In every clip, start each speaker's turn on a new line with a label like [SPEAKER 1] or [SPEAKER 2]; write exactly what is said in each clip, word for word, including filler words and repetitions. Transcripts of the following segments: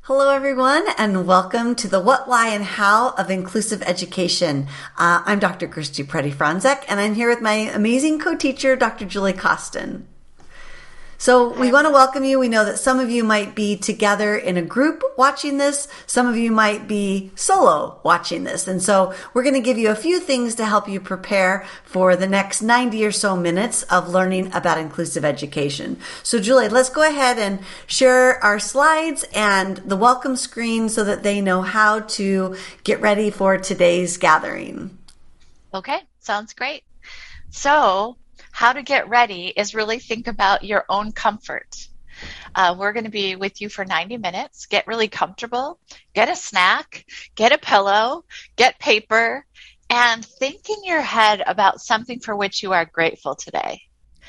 [SPEAKER 1] Hello, everyone, and welcome to the What, Why, and How of Inclusive Education. Uh, I'm Doctor Christy Preddy-Franczak, and I'm here with my amazing co-teacher, Doctor Julie Costin. So we want to welcome you. We know that some of you might be together in a group watching this. Some of you might be solo watching this. And so we're going to give you a few things to help you prepare for the next ninety or so minutes of learning about inclusive education. So Julie, let's go ahead and share our slides and the welcome screen so that they know how to get ready for today's gathering.
[SPEAKER 2] Okay, sounds great. So how to get ready is really think about your own comfort. Uh, we're going to be with you for ninety minutes. Get really comfortable, get a snack, get a pillow, get paper, and think in your head about something for which you are grateful today.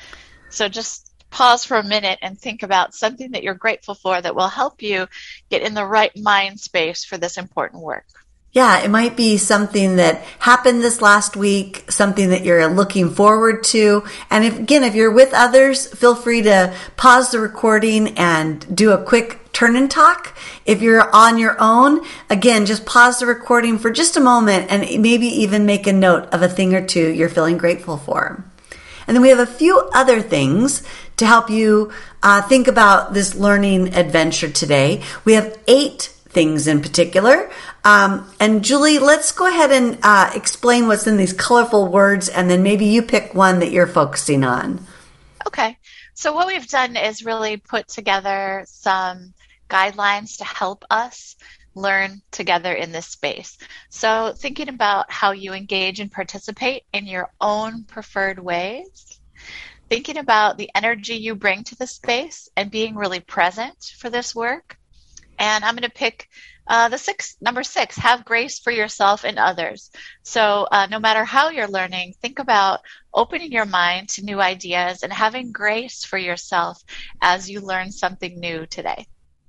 [SPEAKER 2] So just pause for a minute and think about something that you're grateful for that will help you get in the right mind space for this important work.
[SPEAKER 1] Yeah, it might be something that happened this last week, something that you're looking forward to. And if, again, if you're with others, feel free to pause the recording and do a quick turn and talk. If you're on your own, again, just pause the recording for just a moment and maybe even make a note of a thing or two you're feeling grateful for. And then we have a few other things to help you uh, think about this learning adventure today. We have eight things in particular. Um, and Julie, let's go ahead and uh, explain what's in these colorful words, and then maybe you pick one that you're focusing on.
[SPEAKER 2] Okay. So what we've done is really put together some guidelines to help us learn together in this space. So thinking about how you engage and participate in your own preferred ways, thinking about the energy you bring to the space and being really present for this work. And I'm going to pick uh, the six, number six, have grace for yourself and others. So uh, no matter how you're learning, think about opening your mind to new ideas and having grace for yourself as you learn something new today.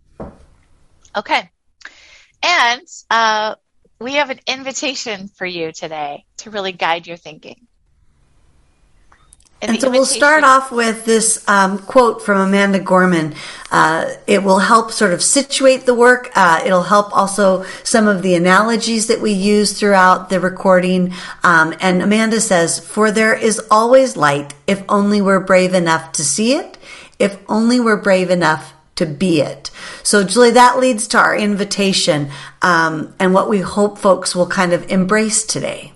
[SPEAKER 2] Okay. And uh, we have an invitation for you today to really guide your thinking.
[SPEAKER 1] And, and so we'll start off with this um, quote from Amanda Gorman. Uh, it will help sort of situate the work. Uh, it'll help also some of the analogies that we use throughout the recording. Um, and Amanda says, "For there is always light if only we're brave enough to see it, if only we're brave enough to be it." So Julie, that leads to our invitation um, and what we hope folks will kind of embrace today.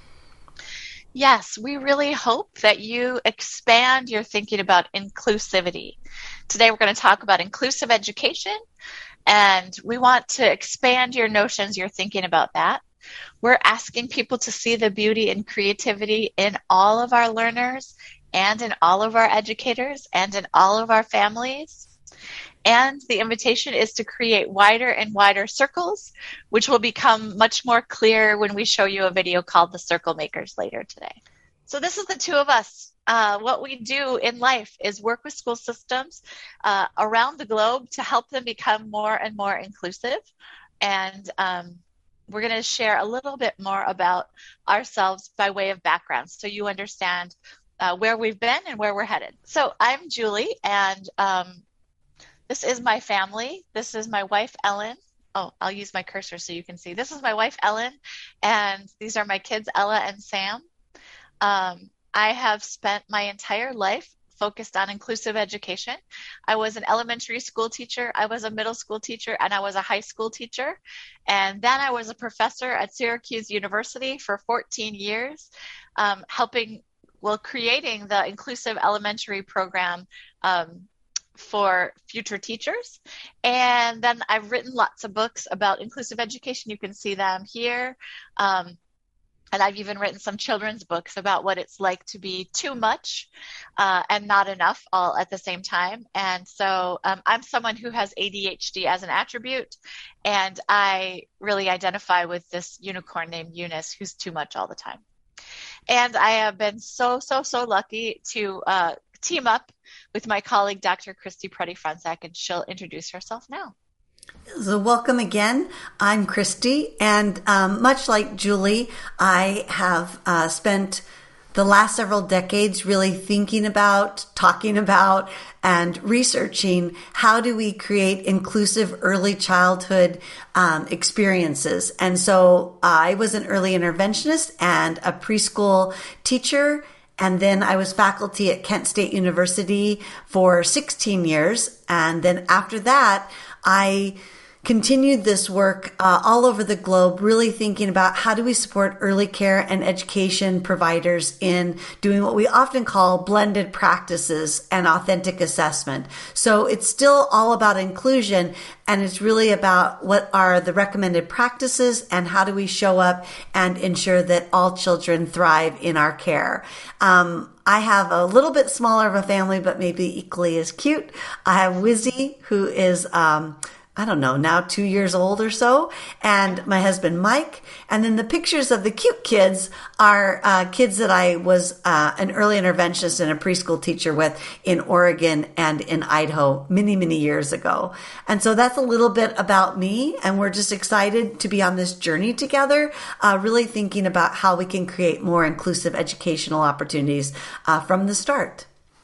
[SPEAKER 2] Yes, we really hope that you expand your thinking about inclusivity. Today we're going to talk about inclusive education, and we want to expand your notions, your thinking about that. We're asking people to see the beauty and creativity in all of our learners and in all of our educators and in all of our families. And the invitation is to create wider and wider circles, which will become much more clear when we show you a video called The Circle Makers later today. So this is the two of us. Uh, what we do in life is work with school systems uh, around the globe to help them become more and more inclusive. And um, we're going to share a little bit more about ourselves by way of background so you understand uh, where we've been and where we're headed. So I'm Julie, and um, this is my family. This is my wife, Ellen. Oh, I'll use my cursor so you can see. This is my wife, Ellen, and these are my kids, Ella and Sam. Um, I have spent my entire life focused on inclusive education. I was an elementary school teacher, I was a middle school teacher, and I was a high school teacher. And then I was a professor at Syracuse University for fourteen years, um, helping, well, creating the inclusive elementary program um, for future teachers. And then I've written lots of books about inclusive education. You can see them here. Um, and I've even written some children's books about what it's like to be too much uh, and not enough all at the same time. And so um, I'm someone who has A D H D as an attribute, and I really identify with this unicorn named Eunice who's too much all the time. And I have been so, so, so lucky to uh, team up with my colleague, Doctor Christy Preddy-Franczak, and she'll introduce herself now.
[SPEAKER 1] So welcome again. I'm Christy, and um, much like Julie, I have uh, spent the last several decades really thinking about, talking about, and researching how do we create inclusive early childhood um, experiences. And so I was an early interventionist and a preschool teacher. And then I was faculty at Kent State University for sixteen years. And then after that, I continued this work uh, all over the globe, really thinking about how do we support early care and education providers in doing what we often call blended practices and authentic assessment. So it's still all about inclusion, and it's really about what are the recommended practices and how do we show up and ensure that all children thrive in our care. Um, I have a little bit smaller of a family, but maybe equally as cute. I have Wizzy, who is um, I don't know, now two years old or so, and my husband, Mike. And then the pictures of the cute kids are uh, kids that I was uh, an early interventionist and a preschool teacher with in Oregon and in Idaho many, many years ago. And so that's a little bit about me, and we're just excited to be on this journey together, uh, really thinking about how we can create more inclusive educational opportunities uh, from the start.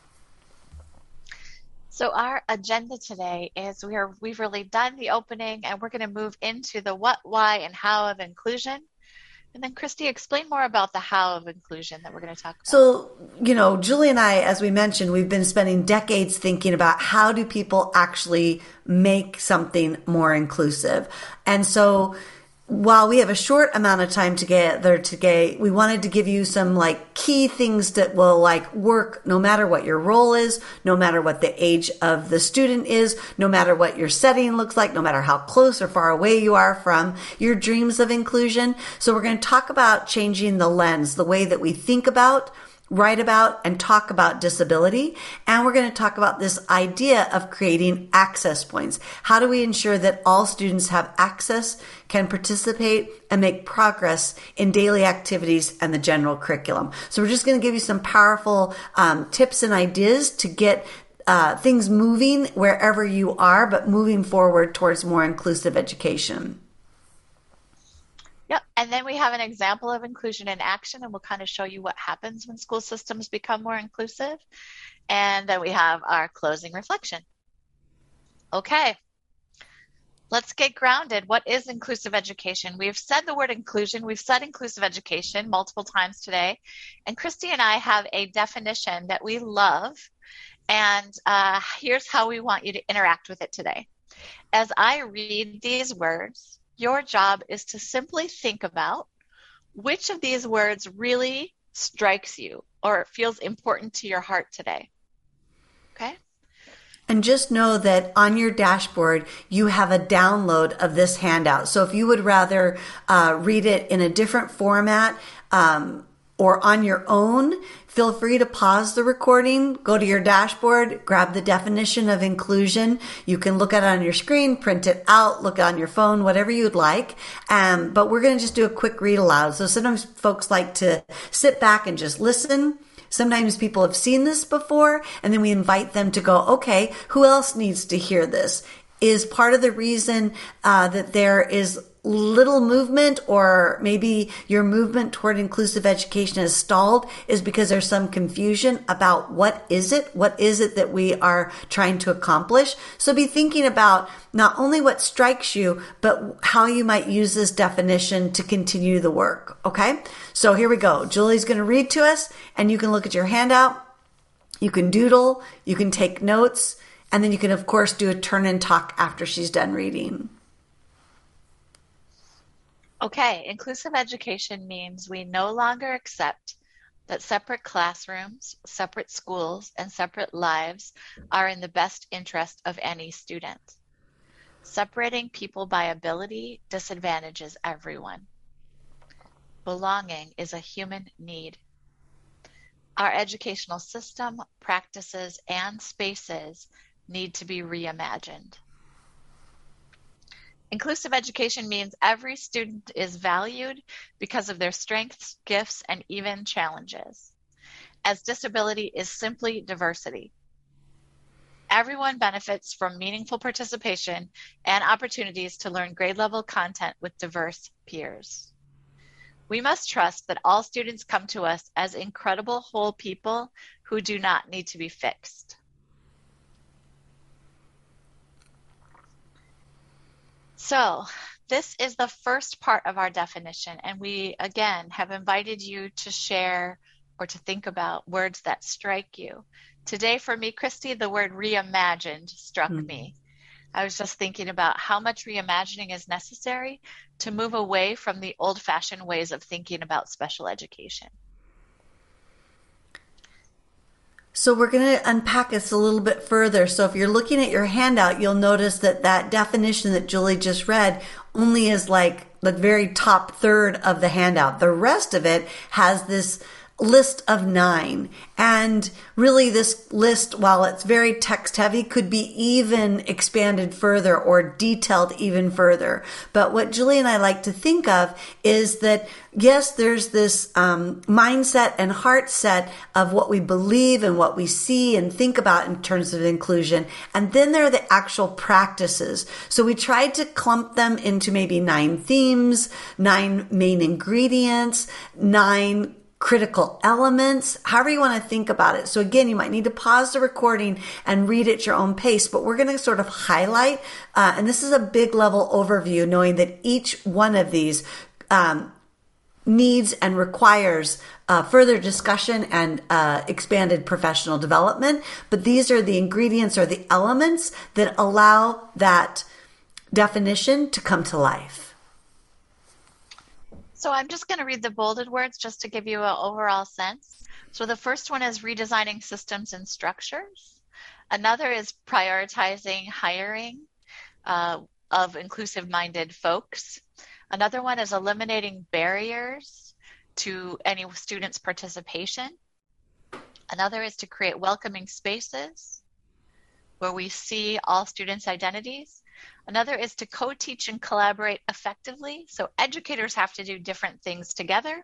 [SPEAKER 2] So our agenda today is we are, we've really done the opening, and we're going to move into the what, why, and how of inclusion. And then Christy, explain more about the how of inclusion that we're going to talk about.
[SPEAKER 1] So, you know, Julie and I, as we mentioned, we've been spending decades thinking about how do people actually make something more inclusive. And so while we have a short amount of time together today, we wanted to give you some like key things that will like work no matter what your role is, no matter what the age of the student is, no matter what your setting looks like, no matter how close or far away you are from your dreams of inclusion. So we're going to talk about changing the lens, the way that we think about, write about, and talk about disability. And we're going to talk about this idea of creating access points. How do we ensure that all students have access, can participate, and make progress in daily activities and the general curriculum? So we're just going to give you some powerful um, tips and ideas to get uh, things moving wherever you are, but moving forward towards more inclusive education.
[SPEAKER 2] Yep. And then we have an example of inclusion in action, and we'll kind of show you what happens when school systems become more inclusive. And then we have our closing reflection. Okay. Let's get grounded. What is inclusive education? We've said the word inclusion. We've said inclusive education multiple times today. And Christy and I have a definition that we love. And uh, here's how we want you to interact with it today. As I read these words, your job is to simply think about which of these words really strikes you or feels important to your heart today. Okay?
[SPEAKER 1] And just know that on your dashboard, you have a download of this handout. So if you would rather uh, read it in a different format um, or on your own, feel free to pause the recording, go to your dashboard, grab the definition of inclusion. You can look at it on your screen, print it out, look on your phone, whatever you'd like. Um, but we're going to just do a quick read aloud. So sometimes folks like to sit back and just listen. Sometimes people have seen this before, and then we invite them to go, okay, who else needs to hear this? Is part of the reason uh, that there is little movement, or maybe your movement toward inclusive education has stalled, is because there's some confusion about what is it? What is it that we are trying to accomplish? So be thinking about not only what strikes you, but how you might use this definition to continue the work. Okay? So here we go. Julie's going to read to us, and you can look at your handout. You can doodle. You can take notes. And then you can, of course, do a turn and talk after she's done reading.
[SPEAKER 2] Okay, inclusive education means we no longer accept that separate classrooms, separate schools, and separate lives are in the best interest of any student. Separating people by ability disadvantages everyone. Belonging is a human need. Our educational system, practices, and spaces need to be reimagined. Inclusive education means every student is valued because of their strengths, gifts, and even challenges, as disability is simply diversity. Everyone benefits from meaningful participation and opportunities to learn grade level content with diverse peers. We must trust that all students come to us as incredible whole people who do not need to be fixed. So, this is the first part of our definition, and we, again, have invited you to share or to think about words that strike you. Today, for me, Christy, the word reimagined struck mm-hmm. me. I was just thinking about how much reimagining is necessary to move away from the old-fashioned ways of thinking about special education.
[SPEAKER 1] So we're going to unpack this a little bit further. So if you're looking at your handout, you'll notice that that definition that Julie just read only is like the very top third of the handout. The rest of it has this list of nine. And really this list, while it's very text heavy, could be even expanded further or detailed even further. But what Julie and I like to think of is that, yes, there's this um, mindset and heart set of what we believe and what we see and think about in terms of inclusion. And then there are the actual practices. So we tried to clump them into maybe nine themes, nine main ingredients, nine critical elements, however you want to think about it. So again, you might need to pause the recording and read at your own pace, but we're going to sort of highlight, uh, and this is a big level overview, knowing that each one of these um, needs and requires uh, further discussion and uh, expanded professional development. But these are the ingredients or the elements that allow that definition to come to life.
[SPEAKER 2] So I'm just going to read the bolded words just to give you an overall sense. So the first one is redesigning systems and structures. Another is prioritizing hiring uh, of inclusive-minded folks. Another one is eliminating barriers to any student's participation. Another is to create welcoming spaces where we see all students' identities. Another is to co-teach and collaborate effectively. So educators have to do different things together.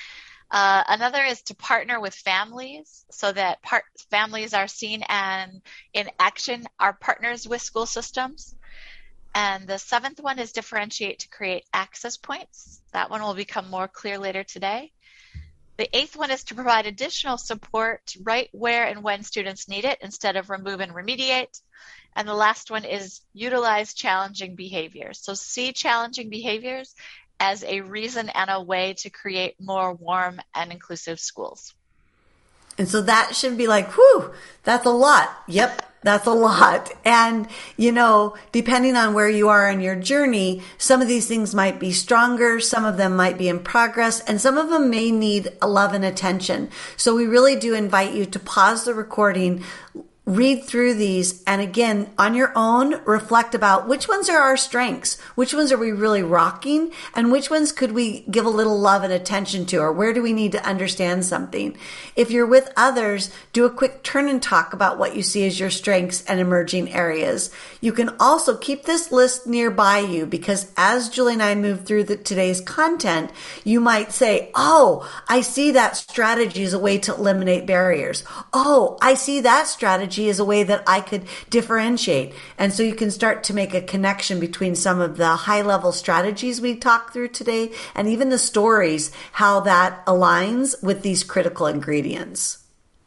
[SPEAKER 2] Uh, another is to partner with families so that part, families are seen and in action are partners with school systems. And the seventh one is differentiate to create access points. That one will become more clear later today. The eighth one is to provide additional support right where and when students need it instead of remove and remediate. And the last one is utilize challenging behaviors. So see challenging behaviors as a reason and a way to create more warm and inclusive schools.
[SPEAKER 1] And so that should be like, whew, that's a lot. Yep, that's a lot. And, you know, depending on where you are in your journey, some of these things might be stronger, some of them might be in progress, and some of them may need love and attention. So we really do invite you to pause the recording, read through these, and again, on your own, reflect about which ones are our strengths, which ones are we really rocking, and which ones could we give a little love and attention to, or where do we need to understand something. If you're with others, do a quick turn and talk about what you see as your strengths and emerging areas. You can also keep this list nearby you, because as Julie and I move through the, today's content, you might say, oh, I see that strategy as a way to eliminate barriers. Oh, I see that strategy is a way that I could differentiate. And so you can start to make a connection between some of the high level strategies we talked through today and even the stories, how that aligns with these critical ingredients.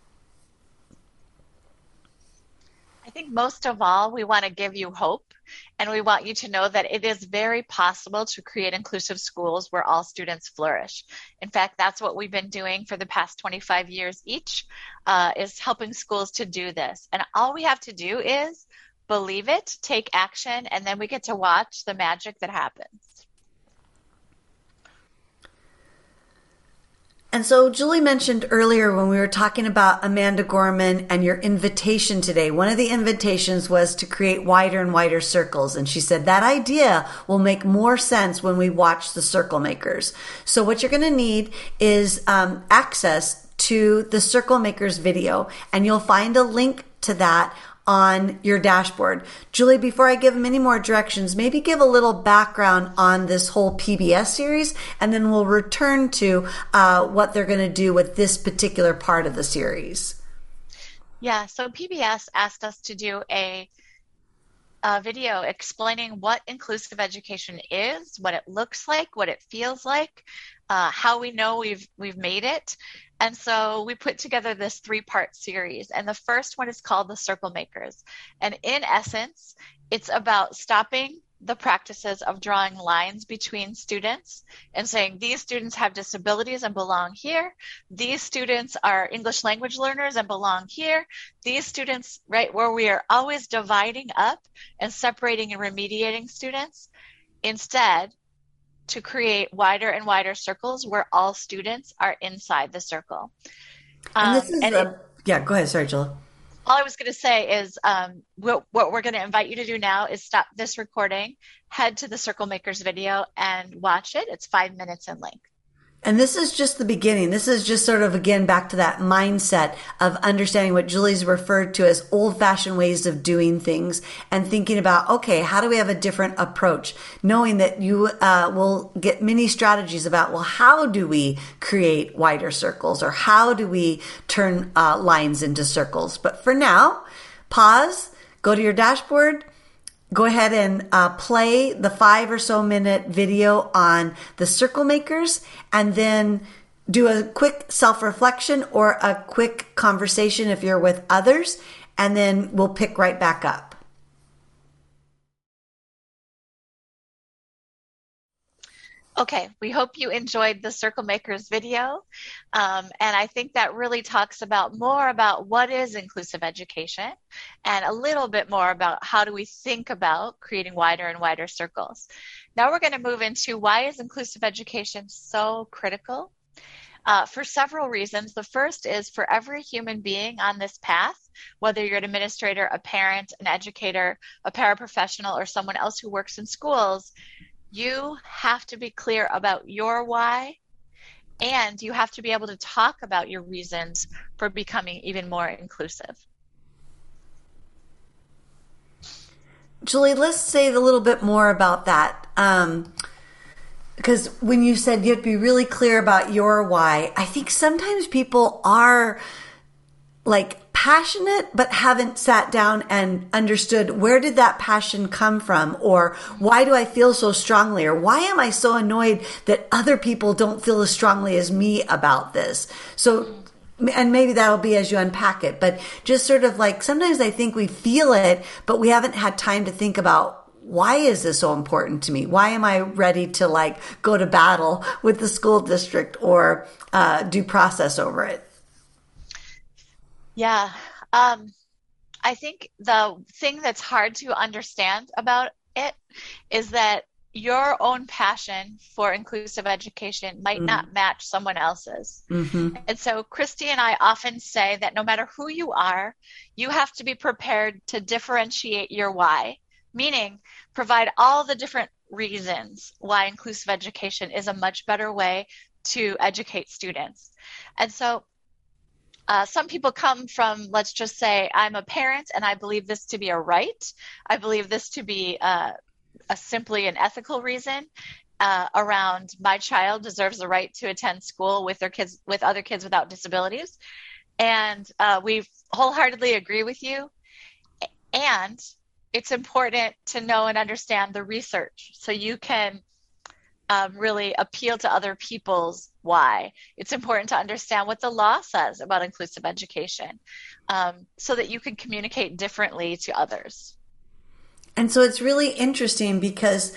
[SPEAKER 2] I think most of all, we want to give you hope. And we want you to know that it is very possible to create inclusive schools where all students flourish. In fact, that's what we've been doing for the past twenty-five years each, uh, is helping schools to do this. And all we have to do is believe it, take action, and then we get to watch the magic that happens.
[SPEAKER 1] And so Julie mentioned earlier when we were talking about Amanda Gorman and your invitation today, one of the invitations was to create wider and wider circles. And she said that idea will make more sense when we watch the Circle Makers. So what you're going to need is um, access to the Circle Makers video, and you'll find a link to that on your dashboard. Julie, before I give them any more directions, maybe give a little background on this whole P B S series, and then we'll return to uh, what they're going to do with this particular part of the series.
[SPEAKER 2] Yeah, so P B S asked us to do a, a video explaining what inclusive education is, what it looks like, what it feels like, uh, how we know we've we've made it. And so we put together this three-part series. And the first one is called The Circle Makers. And in essence, it's about stopping the practices of drawing lines between students and saying these students have disabilities and belong here. These students are English language learners and belong here. These students, right, where we are always dividing up and separating and remediating students, instead to create wider and wider circles where all students are inside the circle.
[SPEAKER 1] Um, and this is,
[SPEAKER 2] and
[SPEAKER 1] a,
[SPEAKER 2] it,
[SPEAKER 1] yeah, go ahead. Sorry, Julie.
[SPEAKER 2] All I was going to say is um, what, what we're going to invite you to do now is stop this recording, head to the Circle Makers video and watch it. It's five minutes in length.
[SPEAKER 1] And this is just the beginning. This is just sort of, again, back to that mindset of understanding what Julie's referred to as old-fashioned ways of doing things and thinking about, okay, how do we have a different approach? Knowing that you uh, will get many strategies about, well, how do we create wider circles or how do we turn uh, lines into circles? But for now, pause, go to your dashboard, go ahead and uh, play the five or so minute video on the Circle Makers and then do a quick self-reflection or a quick conversation if you're with others, and then we'll pick right back up.
[SPEAKER 2] Okay, we hope you enjoyed the Circle Makers video. Um, and I think that really talks about more about what is inclusive education and a little bit more about how do we think about creating wider and wider circles. Now we're going to move into why is inclusive education so critical? Uh, for several reasons. The first is for every human being on this path, whether you're an administrator, a parent, an educator, a paraprofessional, or someone else who works in schools, you have to be clear about your why, and you have to be able to talk about your reasons for becoming even more inclusive.
[SPEAKER 1] Julie, let's say a little bit more about that. Um, because when you said you have to be really clear about your why, I think sometimes people are like passionate but haven't sat down and understood where did that passion come from, or why do I feel so strongly, or why am I so annoyed that other people don't feel as strongly as me about this. So, and maybe that'll be as you unpack it, but just sort of like sometimes I think we feel it but we haven't had time to think about, why is this so important to me? Why am I ready to like go to battle with the school district or uh, due process over it?
[SPEAKER 2] Yeah, um, I think the thing that's hard to understand about it is that your own passion for inclusive education might mm-hmm. not match someone else's. Mm-hmm. And so Christy and I often say that no matter who you are, you have to be prepared to differentiate your why, meaning provide all the different reasons why inclusive education is a much better way to educate students. And so Uh, some people come from, let's just say, I'm a parent and I believe this to be a right. I believe this to be uh, a simply an ethical reason uh, around my child deserves the right to attend school with their kids, with other kids without disabilities. And uh, we wholeheartedly agree with you. And it's important to know and understand the research so you can Um, really appeal to other people's why. It's important to understand what the law says about inclusive education um, so that you can communicate differently to others.
[SPEAKER 1] And so it's really interesting because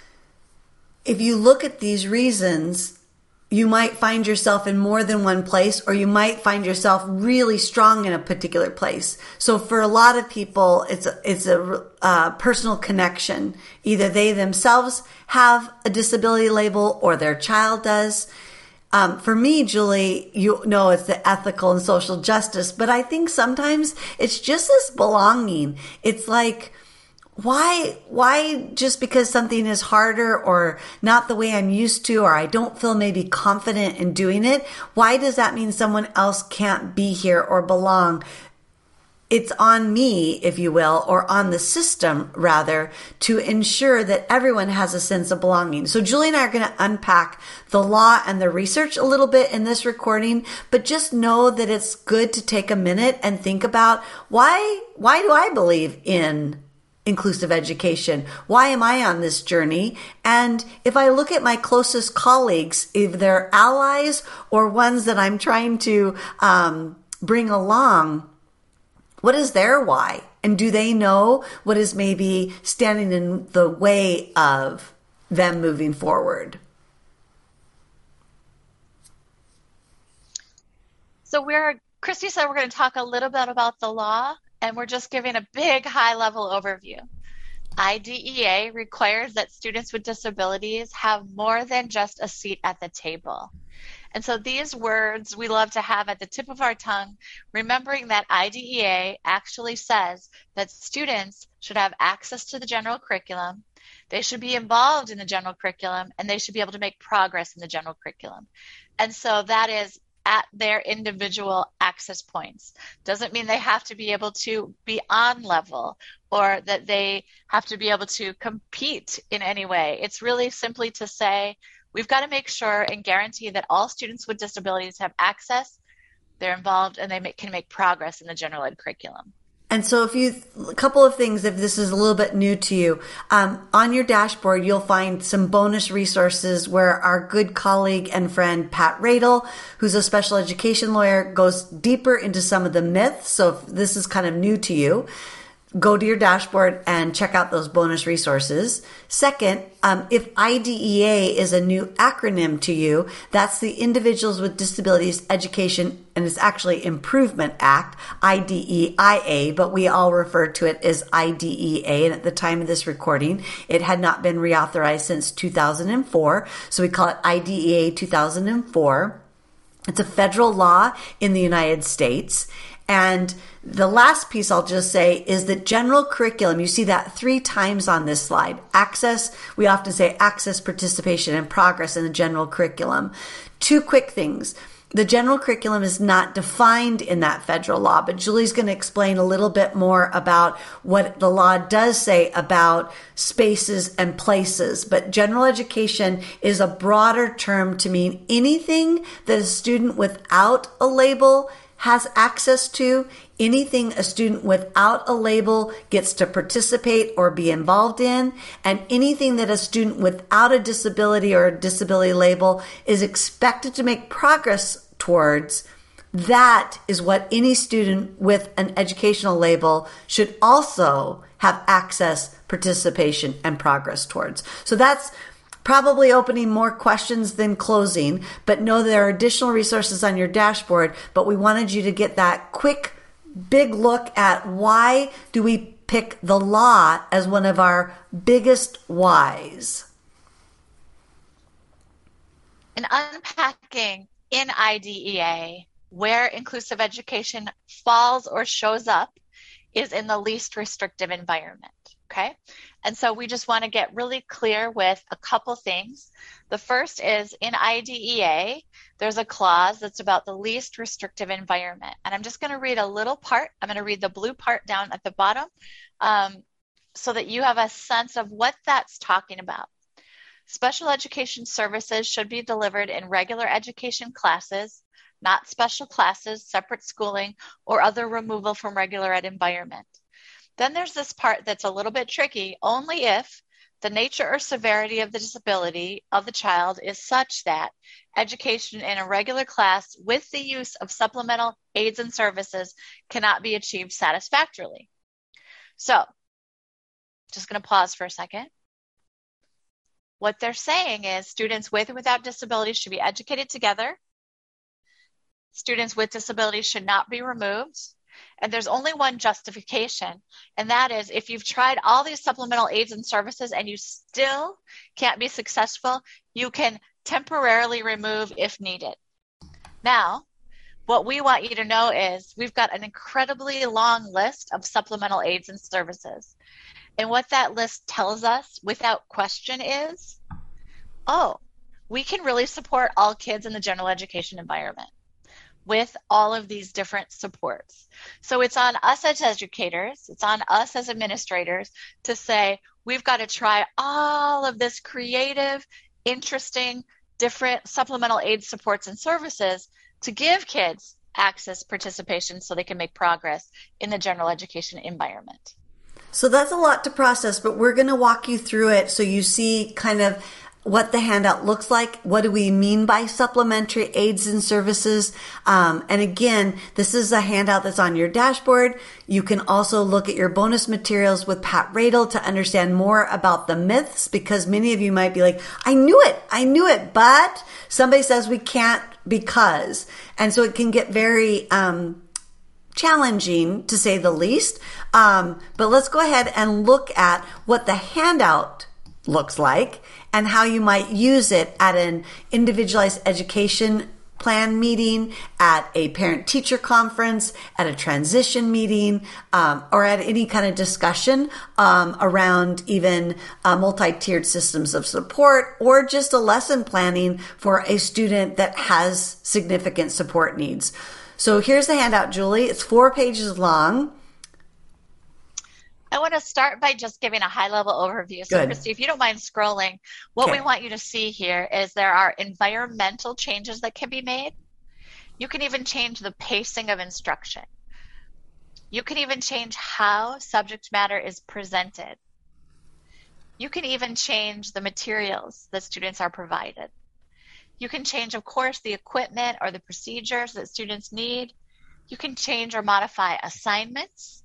[SPEAKER 1] if you look at these reasons, you might find yourself in more than one place, or you might find yourself really strong in a particular place. So for a lot of people, it's a, it's a uh, personal connection. Either they themselves have a disability label or their child does. Um, for me, Julie, you know, it's the ethical and social justice, but I think sometimes it's just this belonging. It's like, Why, why just because something is harder or not the way I'm used to, or I don't feel maybe confident in doing it, why does that mean someone else can't be here or belong? It's on me, if you will, or on the system rather, to ensure that everyone has a sense of belonging. So Julie and I are going to unpack the law and the research a little bit in this recording, but just know that it's good to take a minute and think about why, why do I believe in inclusive education? Why am I on this journey? And if I look at my closest colleagues, if they're allies or ones that I'm trying to um, bring along, what is their why? And do they know what is maybe standing in the way of them moving forward?
[SPEAKER 2] So we're, Christy said we're going to talk a little bit about the law, and we're just giving a big high-level overview. I D E A requires that students with disabilities have more than just a seat at the table. And so these words we love to have at the tip of our tongue, remembering that I D E A actually says that students should have access to the general curriculum, they should be involved in the general curriculum, and they should be able to make progress in the general curriculum. And so that is at their individual access points. Doesn't mean they have to be able to be on level or that they have to be able to compete in any way. It's really simply to say, we've got to make sure and guarantee that all students with disabilities have access, they're involved, and they make, can make progress in the general ed curriculum.
[SPEAKER 1] And so if you, a couple of things, if this is a little bit new to you, um, on your dashboard, you'll find some bonus resources where our good colleague and friend, Pat Radel, who's a special education lawyer, goes deeper into some of the myths. So if this is kind of new to you, go to your dashboard and check out those bonus resources. Second, um, if I D E A is a new acronym to you, that's the Individuals with Disabilities Education, and it's actually Improvement Act, I D E I A, but we all refer to it as I D E A. And at the time of this recording, it had not been reauthorized since two thousand four. So we call it I D E A two thousand four. It's a federal law in the United States. And the last piece I'll just say is that general curriculum, you see that three times on this slide. Access, we often say access, participation, and progress in the general curriculum. Two quick things. The general curriculum is not defined in that federal law, but Julie's going to explain a little bit more about what the law does say about spaces and places. But general education is a broader term to mean anything that a student without a label has access to, anything a student without a label gets to participate or be involved in, and anything that a student without a disability or a disability label is expected to make progress towards. That is what any student with an educational label should also have access, participation, and progress towards. So that's probably opening more questions than closing, but know there are additional resources on your dashboard, but we wanted you to get that quick, big look at why do we pick the law as one of our biggest whys.
[SPEAKER 2] In unpacking in I D E A, where inclusive education falls or shows up is in the least restrictive environment. Okay. And so we just want to get really clear with a couple things. The first is in I D E A, there's a clause that's about the least restrictive environment. And I'm just going to read a little part. I'm going to read the blue part down at the bottom um, so that you have a sense of what that's talking about. Special education services should be delivered in regular education classes, not special classes, separate schooling, or other removal from regular ed environment. Then there's this part that's a little bit tricky, only if the nature or severity of the disability of the child is such that education in a regular class with the use of supplemental aids and services cannot be achieved satisfactorily. So, just going to pause for a second. What they're saying is students with or without disabilities should be educated together. Students with disabilities should not be removed. And there's only one justification, and that is if you've tried all these supplemental aids and services and you still can't be successful, you can temporarily remove if needed. Now, what we want you to know is we've got an incredibly long list of supplemental aids and services. And what that list tells us without question is, oh, we can really support all kids in the general education environment with all of these different supports. So it's on us as educators, it's on us as administrators to say, we've got to try all of this creative, interesting, different supplemental aid supports and services to give kids access, participation, so they can make progress in the general education environment.
[SPEAKER 1] So that's a lot to process, but we're going to walk you through it so you see kind of what the handout looks like. What do we mean by supplementary aids and services? Um, and again, this is a handout that's on your dashboard. You can also look at your bonus materials with Pat Radel to understand more about the myths, because many of you might be like, I knew it, I knew it, but somebody says we can't because. And so it can get very um, challenging, to say the least. Um, but let's go ahead and look at what the handout looks like and how you might use it at an individualized education plan meeting, at a parent-teacher conference, at a transition meeting, um, or at any kind of discussion um, around even uh, multi-tiered systems of support, or just a lesson planning for a student that has significant support needs. So here's the handout, Julie. It's four pages long.
[SPEAKER 2] I want to start by just giving a high-level overview. So,
[SPEAKER 1] Good.
[SPEAKER 2] Christy, if you don't mind scrolling, what
[SPEAKER 1] Okay.
[SPEAKER 2] we want you to see here is there are environmental changes that can be made. You can even change the pacing of instruction. You can even change how subject matter is presented. You can even change the materials that students are provided. You can change, of course, the equipment or the procedures that students need. You can change or modify assignments.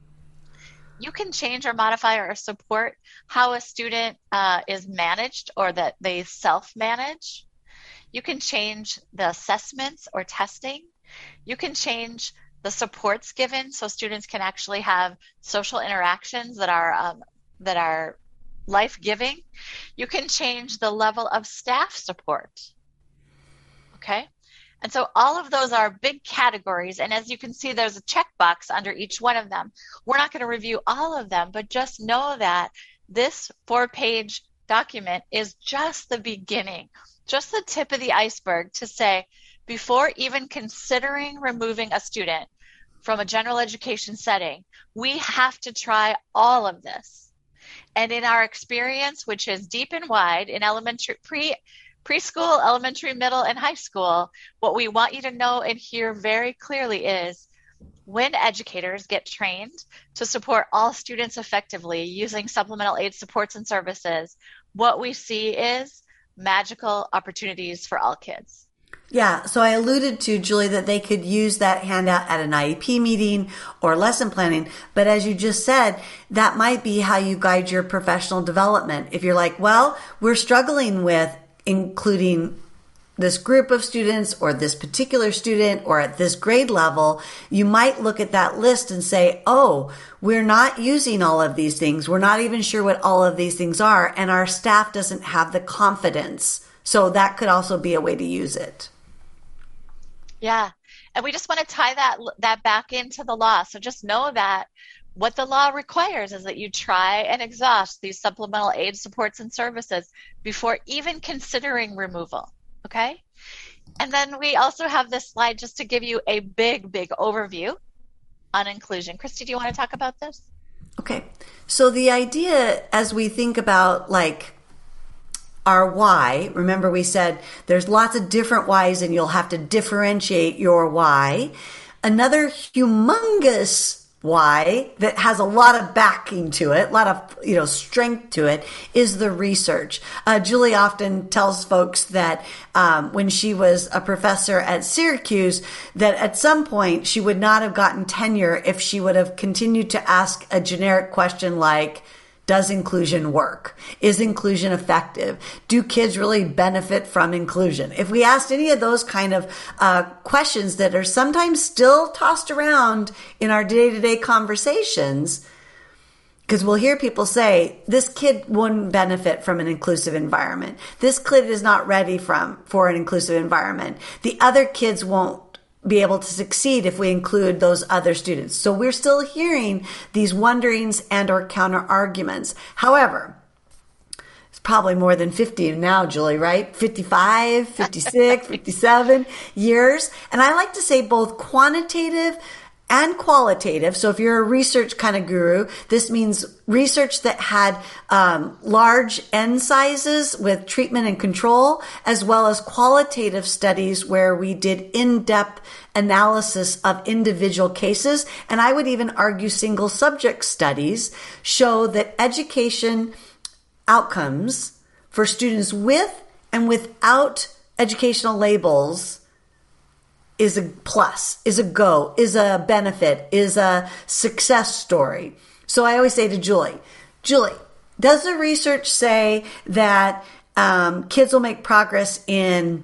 [SPEAKER 2] You can change or modify or support how a student uh, is managed or that they self-manage. You can change the assessments or testing. You can change the supports given so students can actually have social interactions that are um, that are life-giving. You can change the level of staff support. Okay? And so all of those are big categories. And as you can see, there's a checkbox under each one of them. We're not going to review all of them, but just know that this four-page document is just the beginning, just the tip of the iceberg to say, before even considering removing a student from a general education setting, we have to try all of this. And in our experience, which is deep and wide in elementary, pre preschool, elementary, middle, and high school, what we want you to know and hear very clearly is when educators get trained to support all students effectively using supplemental aid supports and services, what we see is magical opportunities for all kids.
[SPEAKER 1] Yeah, so I alluded to, Julie, that they could use that handout at an I E P meeting or lesson planning. But as you just said, that might be how you guide your professional development. If you're like, well, we're struggling with including this group of students or this particular student or at this grade level, you might look at that list and say, oh, we're not using all of these things. We're not even sure what all of these things are. And our staff doesn't have the confidence. So that could also be a way to use it.
[SPEAKER 2] Yeah. And we just want to tie that that back into the law. So just know that what the law requires is that you try and exhaust these supplemental aid supports and services before even considering removal, okay? And then we also have this slide just to give you a big, big overview on inclusion. Christy, do you want to talk about this?
[SPEAKER 1] Okay. So the idea as we think about like our why, remember we said there's lots of different whys and you'll have to differentiate your why. Another humongous why that has a lot of backing to it, a lot of, you know, strength to it, is the research. Uh, Julie often tells folks that um, when she was a professor at Syracuse, that at some point she would not have gotten tenure if she would have continued to ask a generic question like, does inclusion work? Is inclusion effective? Do kids really benefit from inclusion? If we asked any of those kind of uh, questions that are sometimes still tossed around in our day-to-day conversations, because we'll hear people say, this kid wouldn't benefit from an inclusive environment. This kid is not ready from for an inclusive environment. The other kids won't be able to succeed if we include those other students. So we're still hearing these wonderings and or counter arguments. However, it's probably more than fifty now, Julie, right? fifty-five, fifty-six, fifty-seven years. And I like to say both quantitative and qualitative. So if you're a research kind of guru, this means research that had um, large N sizes with treatment and control, as well as qualitative studies where we did in-depth analysis of individual cases. And I would even argue single subject studies show that education outcomes for students with and without educational labels is a plus, is a go, is a benefit, is a success story. So I always say to Julie, Julie, does the research say that um, kids will make progress in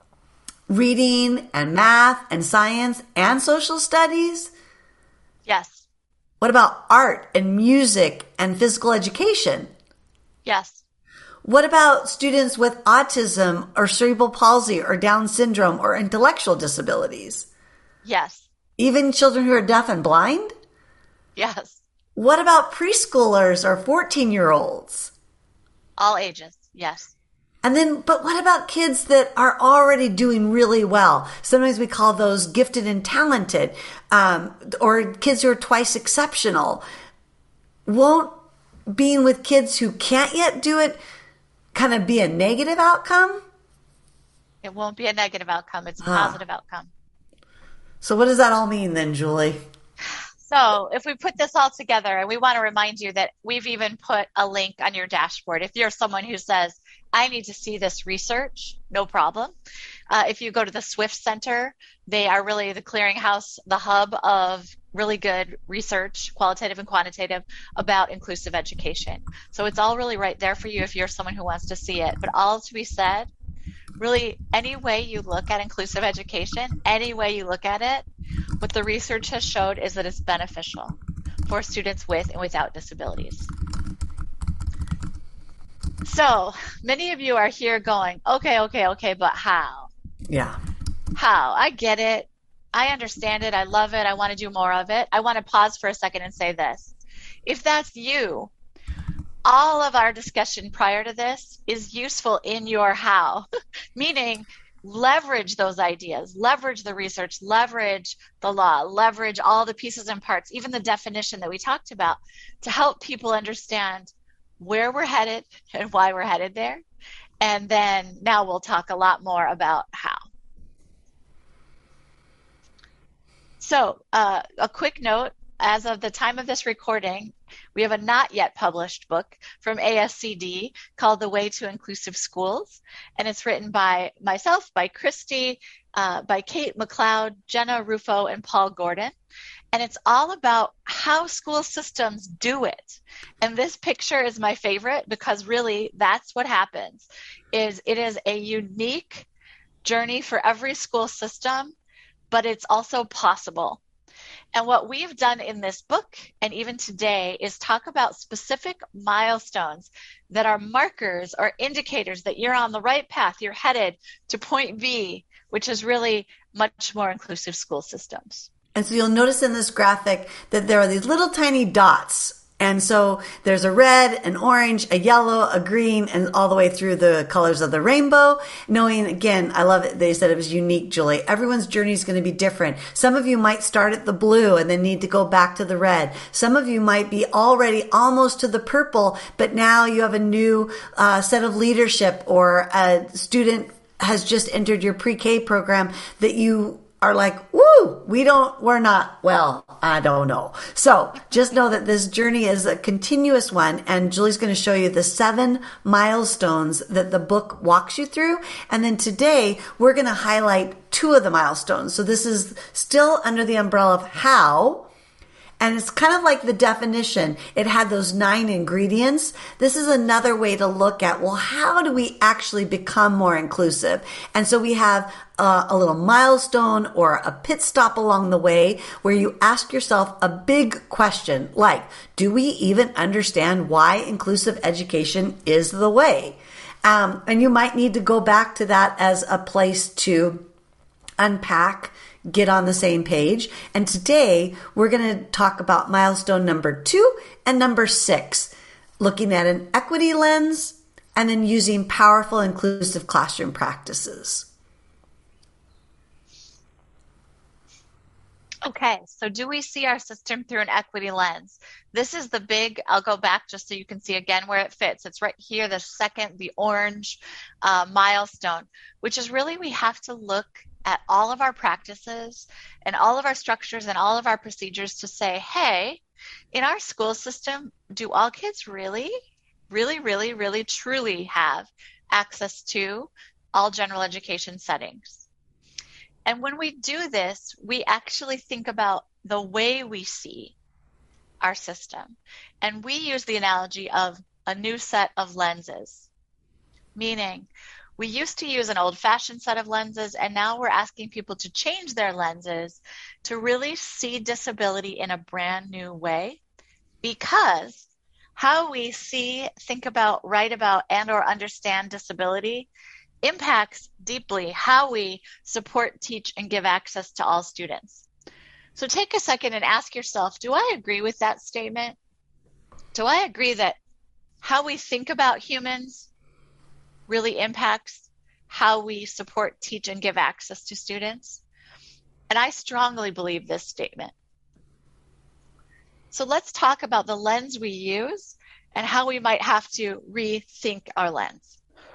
[SPEAKER 1] reading and math and science and social studies?
[SPEAKER 2] Yes.
[SPEAKER 1] What about art and music and physical education?
[SPEAKER 2] Yes.
[SPEAKER 1] What about students with autism or cerebral palsy or Down syndrome or intellectual disabilities?
[SPEAKER 2] Yes.
[SPEAKER 1] Even children who are deaf and blind?
[SPEAKER 2] Yes.
[SPEAKER 1] What about preschoolers or fourteen-year-olds?
[SPEAKER 2] All ages, yes.
[SPEAKER 1] And then, but what about kids that are already doing really well? Sometimes we call those gifted and talented, um, or kids who are twice exceptional. Won't being with kids who can't yet do it kind of be a negative outcome?
[SPEAKER 2] It won't be a negative outcome. It's a
[SPEAKER 1] Huh.
[SPEAKER 2] positive outcome.
[SPEAKER 1] So what does that all mean then, Julie?
[SPEAKER 2] So if we put this all together, and we want to remind you that we've even put a link on your dashboard. If you're someone who says, I need to see this research, no problem. Uh, if you go to the Swift Center, they are really the clearinghouse, the hub of really good research, qualitative and quantitative, about inclusive education. So it's all really right there for you if you're someone who wants to see it. But all to be said, really any way you look at inclusive education, any way you look at it, what the research has showed is that it's beneficial for students with and without disabilities. So many of you are here going, okay, okay, okay, but how?
[SPEAKER 1] Yeah.
[SPEAKER 2] How? I get it. I understand it. I love it. I want to do more of it. I want to pause for a second and say this. If that's you, all of our discussion prior to this is useful in your how, meaning leverage those ideas, leverage the research, leverage the law, leverage all the pieces and parts, even the definition that we talked about, to help people understand where we're headed and why we're headed there. And then now we'll talk a lot more about how. So uh, a quick note, as of the time of this recording, we have a not yet published book from A S C D called The Way to Inclusive Schools. And it's written by myself, by Christy, uh, by Kate McLeod, Jenna Rufo, and Paul Gordon. And it's all about how school systems do it. And this picture is my favorite because really that's what happens, is it is a unique journey for every school system, but it's also possible. And what we've done in this book, and even today, is talk about specific milestones that are markers or indicators that you're on the right path, you're headed to point B, which is really much more inclusive school systems.
[SPEAKER 1] And so you'll notice in this graphic that there are these little tiny dots. And so there's a red, an orange, a yellow, a green, and all the way through the colors of the rainbow. Knowing, again, I love it. They said it was unique, Julie. Everyone's journey is going to be different. Some of you might start at the blue and then need to go back to the red. Some of you might be already almost to the purple, but now you have a new uh, set of leadership, or a student has just entered your pre-K program that you are like, woo, we don't, we're not, well, I don't know. So just know that this journey is a continuous one, and Julie's going to show you the seven milestones that the book walks you through. And then today we're going to highlight two of the milestones. So this is still under the umbrella of how. And it's kind of like the definition. It had those nine ingredients. This is another way to look at, well, how do we actually become more inclusive? And so we have uh, a little milestone or a pit stop along the way where you ask yourself a big question like, do we even understand why inclusive education is the way? Um, and you might need to go back to that as a place to unpack, get on the same page. And today we're going to talk about milestone number two and number six, looking at an equity lens and then using powerful inclusive classroom practices.
[SPEAKER 2] Okay, so do we see our system through an equity lens? This is the big, I'll go back just so you can see again where it fits. It's right here, the second, the orange uh, milestone, which is really we have to look at all of our practices and all of our structures and all of our procedures to say, hey, in our school system, do all kids really, really, really, really, truly have access to all general education settings? And when we do this, we actually think about the way we see our system. And we use the analogy of a new set of lenses, meaning we used to use an old-fashioned set of lenses, and now we're asking people to change their lenses to really see disability in a brand new way, because how we see, think about, write about, and or understand disability impacts deeply how we support, teach, and give access to all students. So take a second and ask yourself, do I agree with that statement? Do I agree that how we think about humans really impacts how we support, teach, and give access to students? And I strongly believe this statement. So let's talk about the lens we use and how we might have to rethink our lens.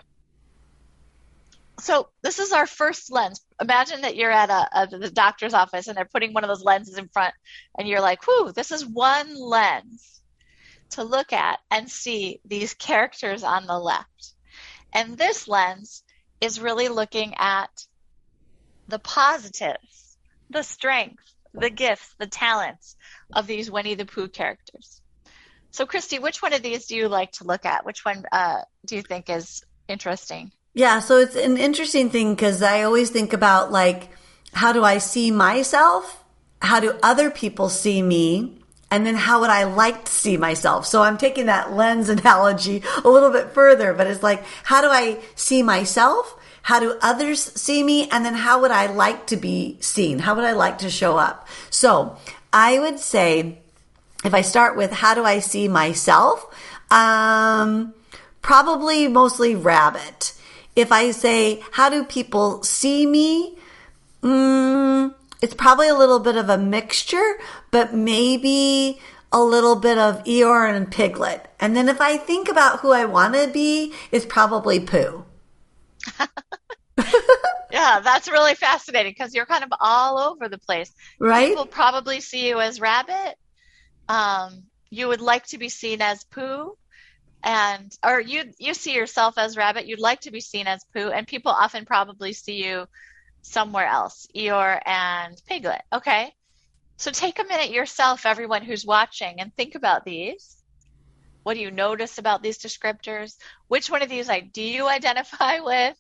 [SPEAKER 2] So this is our first lens. Imagine that you're at a, a the doctor's office and they're putting one of those lenses in front, and you're like, whew, this is one lens to look at and see these characters on the left. And this lens is really looking at the positives, the strength, the gifts, the talents of these Winnie the Pooh characters. So Christy, which one of these do you like to look at? Which one uh, do you think is interesting?
[SPEAKER 1] Yeah, so it's an interesting thing because I always think about, like, how do I see myself? How do other people see me? And then how would I like to see myself? So I'm taking that lens analogy a little bit further, but it's like, how do I see myself? How do others see me? And then how would I like to be seen? How would I like to show up? So I would say, if I start with how do I see myself, um, probably mostly rabbit. If I say, how do people see me? Mm, it's probably a little bit of a mixture, but maybe a little bit of Eeyore and Piglet. And then if I think about who I want to be, it's probably Pooh.
[SPEAKER 2] Yeah, that's really fascinating because you're kind of all over the place.
[SPEAKER 1] Right?
[SPEAKER 2] People probably see you as Rabbit. Um, you would like to be seen as Pooh. And or you you see yourself as Rabbit, you'd like to be seen as Pooh, and people often probably see you somewhere else, Eeyore and Piglet. Okay, so take a minute yourself, everyone who's watching, and think about these. What do you notice about these descriptors? Which one of these do you identify with?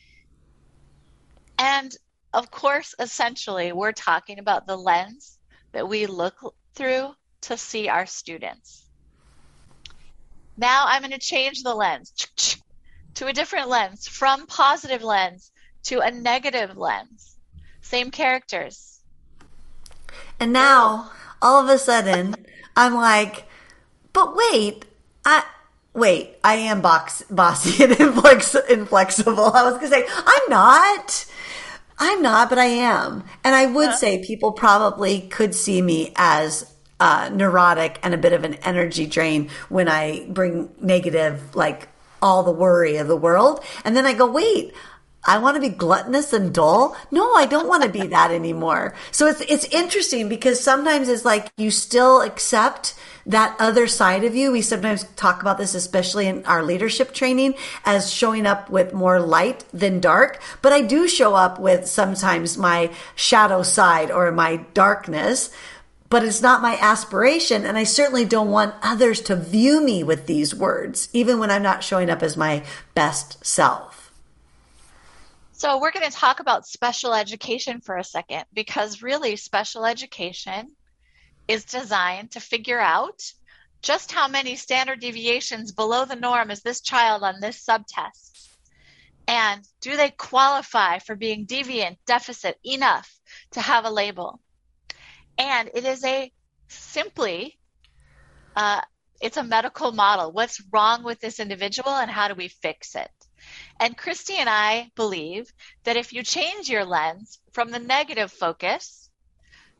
[SPEAKER 2] And of course, essentially, we're talking about the lens that we look through to see our students. Now I'm going to change the lens to a different lens, from positive lens to a negative lens. Same characters.
[SPEAKER 1] And now, all of a sudden, I'm like, but wait, I wait, I am box, bossy and inflex, inflexible. I was going to say, I'm not. I'm not, but I am. And I would huh? say people probably could see me as Uh, neurotic and a bit of an energy drain when I bring negative, like all the worry of the world. And then I go, wait, I want to be gluttonous and dull. No, I don't want to be that anymore. So it's, it's interesting because sometimes it's like you still accept that other side of you. We sometimes talk about this, especially in our leadership training, as showing up with more light than dark. But I do show up with sometimes my shadow side or my darkness. But it's not my aspiration, and I certainly don't want others to view me with these words, even when I'm not showing up as my best self.
[SPEAKER 2] So we're going to talk about special education for a second, because really special education is designed to figure out just how many standard deviations below the norm is this child on this subtest. And do they qualify for being deviant, deficit enough to have a label? And it is a simply, uh, it's a medical model. What's wrong with this individual and how do we fix it? And Christy and I believe that if you change your lens from the negative focus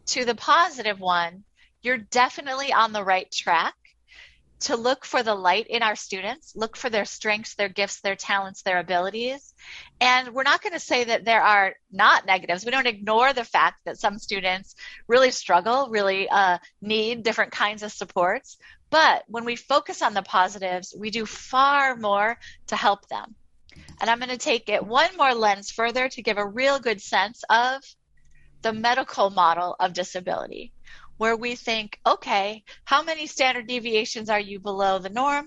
[SPEAKER 2] to the positive one, you're definitely on the right track to look for the light in our students, look for their strengths, their gifts, their talents, their abilities. And we're not going to say that there are not negatives. We don't ignore the fact that some students really struggle, really uh, need different kinds of supports. But when we focus on the positives, we do far more to help them. And I'm going to take it one more lens further to give a real good sense of the medical model of disability, where we think, okay, how many standard deviations are you below the norm?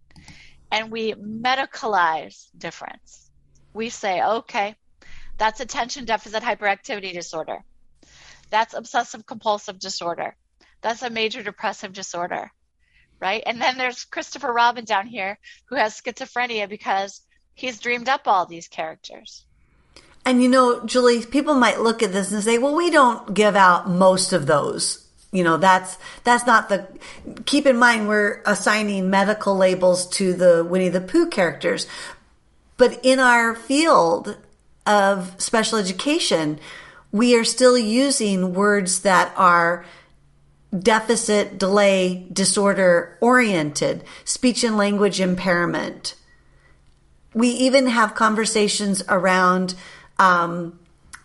[SPEAKER 2] And we medicalize difference. We say, okay, that's attention deficit hyperactivity disorder. That's obsessive compulsive disorder. That's a major depressive disorder, right? And then there's Christopher Robin down here who has schizophrenia because he's dreamed up all these characters.
[SPEAKER 1] And you know, Julie, people might look at this and say, well, we don't give out most of those. You know, that's that's not the, keep in mind we're assigning medical labels to the Winnie the Pooh characters. But in our field of special education, we are still using words that are deficit, delay, disorder oriented, speech and language impairment. We even have conversations around um,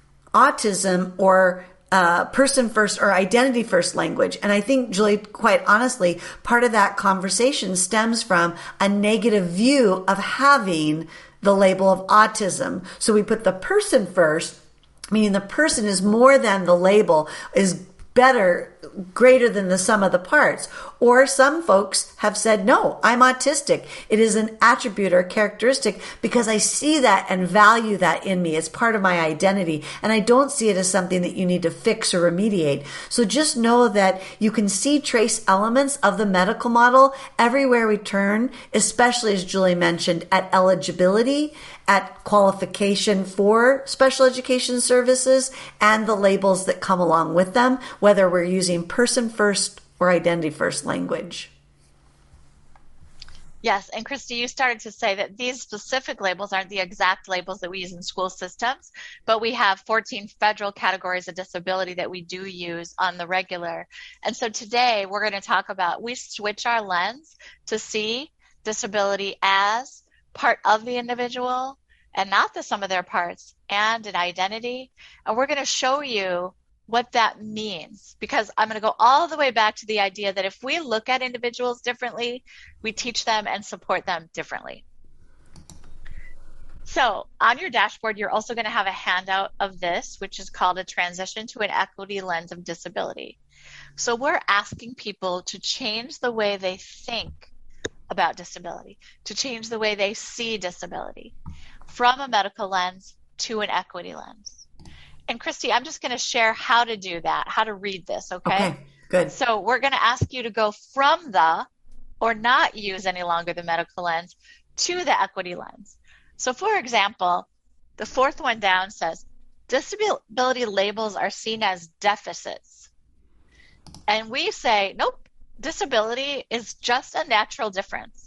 [SPEAKER 1] autism or Uh, person first or identity first language. And I think, Julie, quite honestly, part of that conversation stems from a negative view of having the label of autism. So we put the person first, meaning the person is more than the label, is better, greater than the sum of the parts. Or some folks have said, no, I'm autistic. It is an attribute or characteristic because I see that and value that in me. It's part of my identity. And I don't see it as something that you need to fix or remediate. So just know that you can see trace elements of the medical model everywhere we turn, especially as Julie mentioned, at eligibility, at qualification for special education services, and the labels that come along with them, whether we're using person first or identity first language.
[SPEAKER 2] Yes, and Christy, you started to say that these specific labels aren't the exact labels that we use in school systems, but we have fourteen federal categories of disability that we do use on the regular. And so today we're going to talk about, we switch our lens to see disability as part of the individual and not the sum of their parts, and an identity. And we're going to show you what that means, because I'm going to go all the way back to the idea that if we look at individuals differently, we teach them and support them differently. So on your dashboard, you're also going to have a handout of this, which is called a transition to an equity lens of disability. So we're asking people to change the way they think about disability, to change the way they see disability from a medical lens to an equity lens. And Christy, I'm just going to share how to do that, how to read this, okay?
[SPEAKER 1] Okay, good.
[SPEAKER 2] So we're going to ask you to go from the, or not use any longer the medical lens, to the equity lens. So for example, the fourth one down says, disability labels are seen as deficits. And we say, nope, disability is just a natural difference.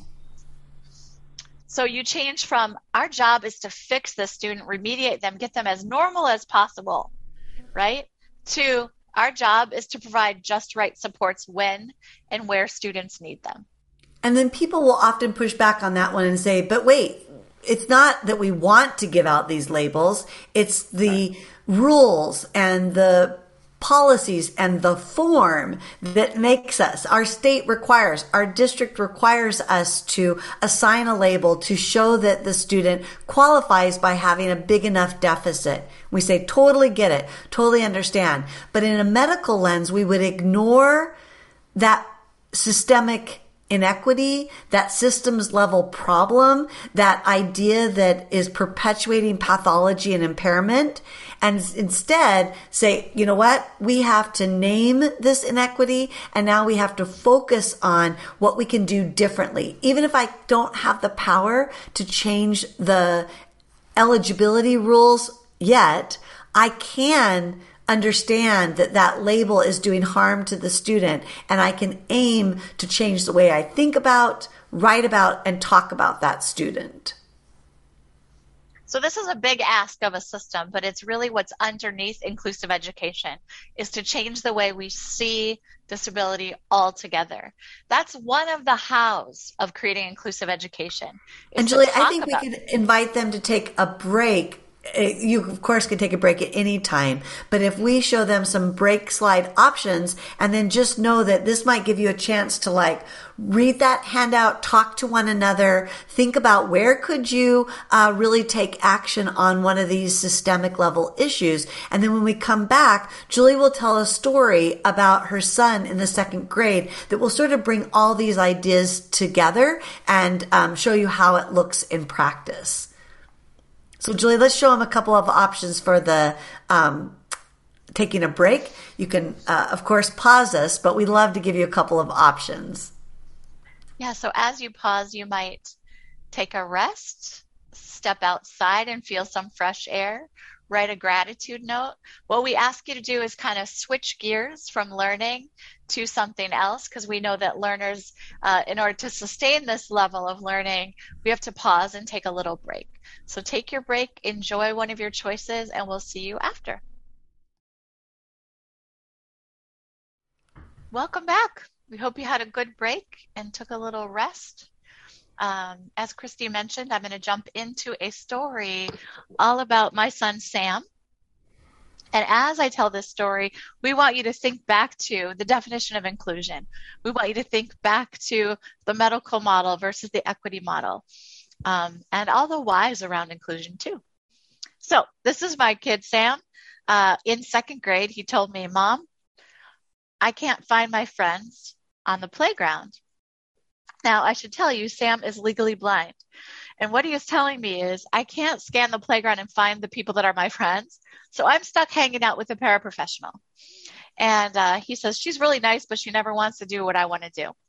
[SPEAKER 2] So you change from, our job is to fix the student, remediate them, get them as normal as possible, right? To, our job is to provide just right supports when and where students need them.
[SPEAKER 1] And then people will often push back on that one and say, but wait, it's not that we want to give out these labels. It's the right. rules and the policies and the form that makes us, our state requires, our district requires us to assign a label to show that the student qualifies by having a big enough deficit. We say, totally get it, totally understand. But in a medical lens, we would ignore that systemic inequity, that systems level problem, that idea that is perpetuating pathology and impairment, and instead say, you know what, we have to name this inequity, and now we have to focus on what we can do differently. Even if I don't have the power to change the eligibility rules yet, I can understand that that label is doing harm to the student, and I can aim to change the way I think about, write about, and talk about that student.
[SPEAKER 2] So this is a big ask of a system, but it's really what's underneath inclusive education is to change the way we see disability altogether. That's one of the hows of creating inclusive education. Is
[SPEAKER 1] And
[SPEAKER 2] to
[SPEAKER 1] Julie, I
[SPEAKER 2] talk
[SPEAKER 1] think we
[SPEAKER 2] about
[SPEAKER 1] could invite them to take a break. Uh, You, of course, could take a break at any time, but if we show them some break slide options and then just know that this might give you a chance to like read that handout, talk to one another, think about where could you uh, really take action on one of these systemic level issues. And then when we come back, Julie will tell a story about her son in the second grade that will sort of bring all these ideas together and um, show you how it looks in practice. So, Julie, let's show them a couple of options for the um, taking a break. You can, uh, of course, pause us, but we love to give you a couple of options.
[SPEAKER 2] Yeah, so as you pause, you might take a rest, step outside and feel some fresh air, write a gratitude note. What we ask you to do is kind of switch gears from learning to something else, because we know that learners, uh, in order to sustain this level of learning, we have to pause and take a little break. So take your break, enjoy one of your choices, and we'll see you after. Welcome back. We hope you had a good break and took a little rest. Um, as Christy mentioned, I'm going to jump into a story all about my son, Sam. And as I tell this story, we want you to think back to the definition of inclusion. We want you to think back to the medical model versus the equity model, um, and all the whys around inclusion too. So this is my kid, Sam. Uh, in second grade, he told me, "Mom, I can't find my friends on the playground." Now, I should tell you, Sam is legally blind. And what he is telling me is, I can't scan the playground and find the people that are my friends. So I'm stuck hanging out with a paraprofessional. And uh, he says, she's really nice, but she never wants to do what I want to do.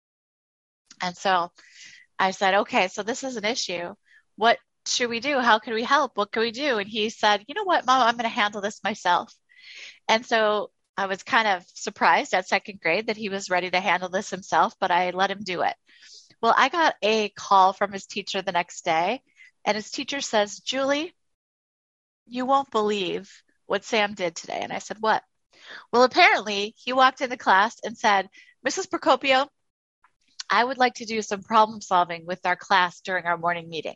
[SPEAKER 2] And so I said, okay, so this is an issue. What should we do? How can we help? What can we do? And he said, you know what, Mom, I'm going to handle this myself. And so I was kind of surprised at second grade that he was ready to handle this himself, but I let him do it. Well, I got a call from his teacher the next day, and his teacher says, Julie, you won't believe what Sam did today. And I said, what? Well, apparently he walked into class and said, Missus Procopio, I would like to do some problem solving with our class during our morning meeting.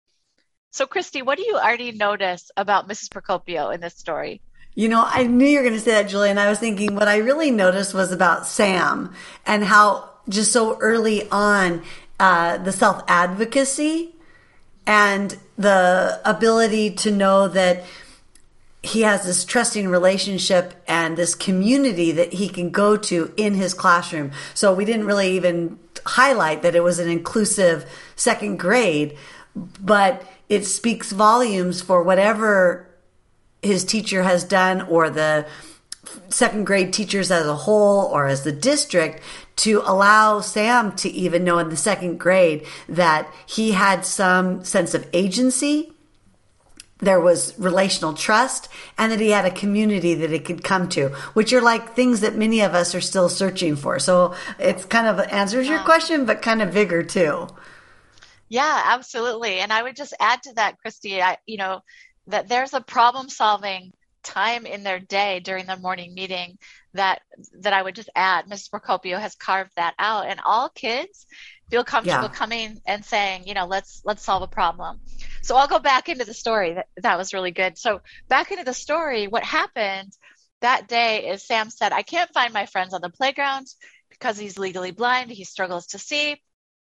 [SPEAKER 2] So, Christy, what do you already notice about Missus Procopio in this story?
[SPEAKER 1] You know, I knew you were going to say that, Julie, and I was thinking what I really noticed was about Sam and how just so early on, uh, the self-advocacy and the ability to know that he has this trusting relationship and this community that he can go to in his classroom. So we didn't really even highlight that it was an inclusive second grade, but it speaks volumes for whatever his teacher has done, or the second grade teachers as a whole, or as the district, to allow Sam to even know in the second grade that he had some sense of agency, there was relational trust, and that he had a community that he could come to, which are like things that many of us are still searching for. So it's kind of answers your question, but kind of bigger too.
[SPEAKER 2] Yeah, absolutely. And I would just add to that, Christy, I, you know, that there's a problem solving time in their day during the morning meeting that that I would just add. Missus Procopio has carved that out, and all kids feel comfortable yeah. coming and saying, you know, let's let's solve a problem. So I'll go back into the story. That that was really good. So back into the story, what happened that day is Sam said, I can't find my friends on the playground because he's legally blind. He struggles to see.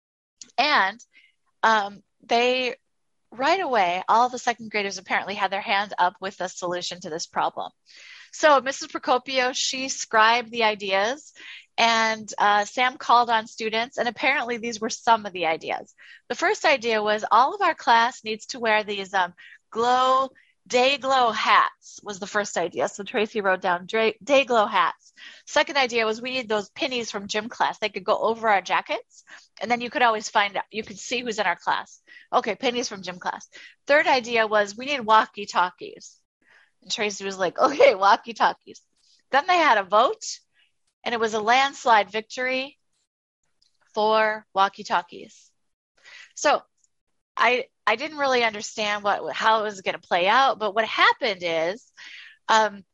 [SPEAKER 2] And um, they right away, all the second graders apparently had their hand up with a solution to this problem. So Missus Procopio, she scribed the ideas, and uh, Sam called on students, and apparently these were some of the ideas. The first idea was all of our class needs to wear these um, glow, day glow hats was the first idea. So Tracy wrote down day glow hats. Second idea was we need those pennies from gym class. They could go over our jackets, and then you could always find out, you could see who's in our class. Okay, pennies from gym class. Third idea was we need walkie-talkies. And Tracy was like, okay, walkie-talkies. Then they had a vote, and it was a landslide victory for walkie-talkies. So I I didn't really understand what how it was going to play out, but what happened is um,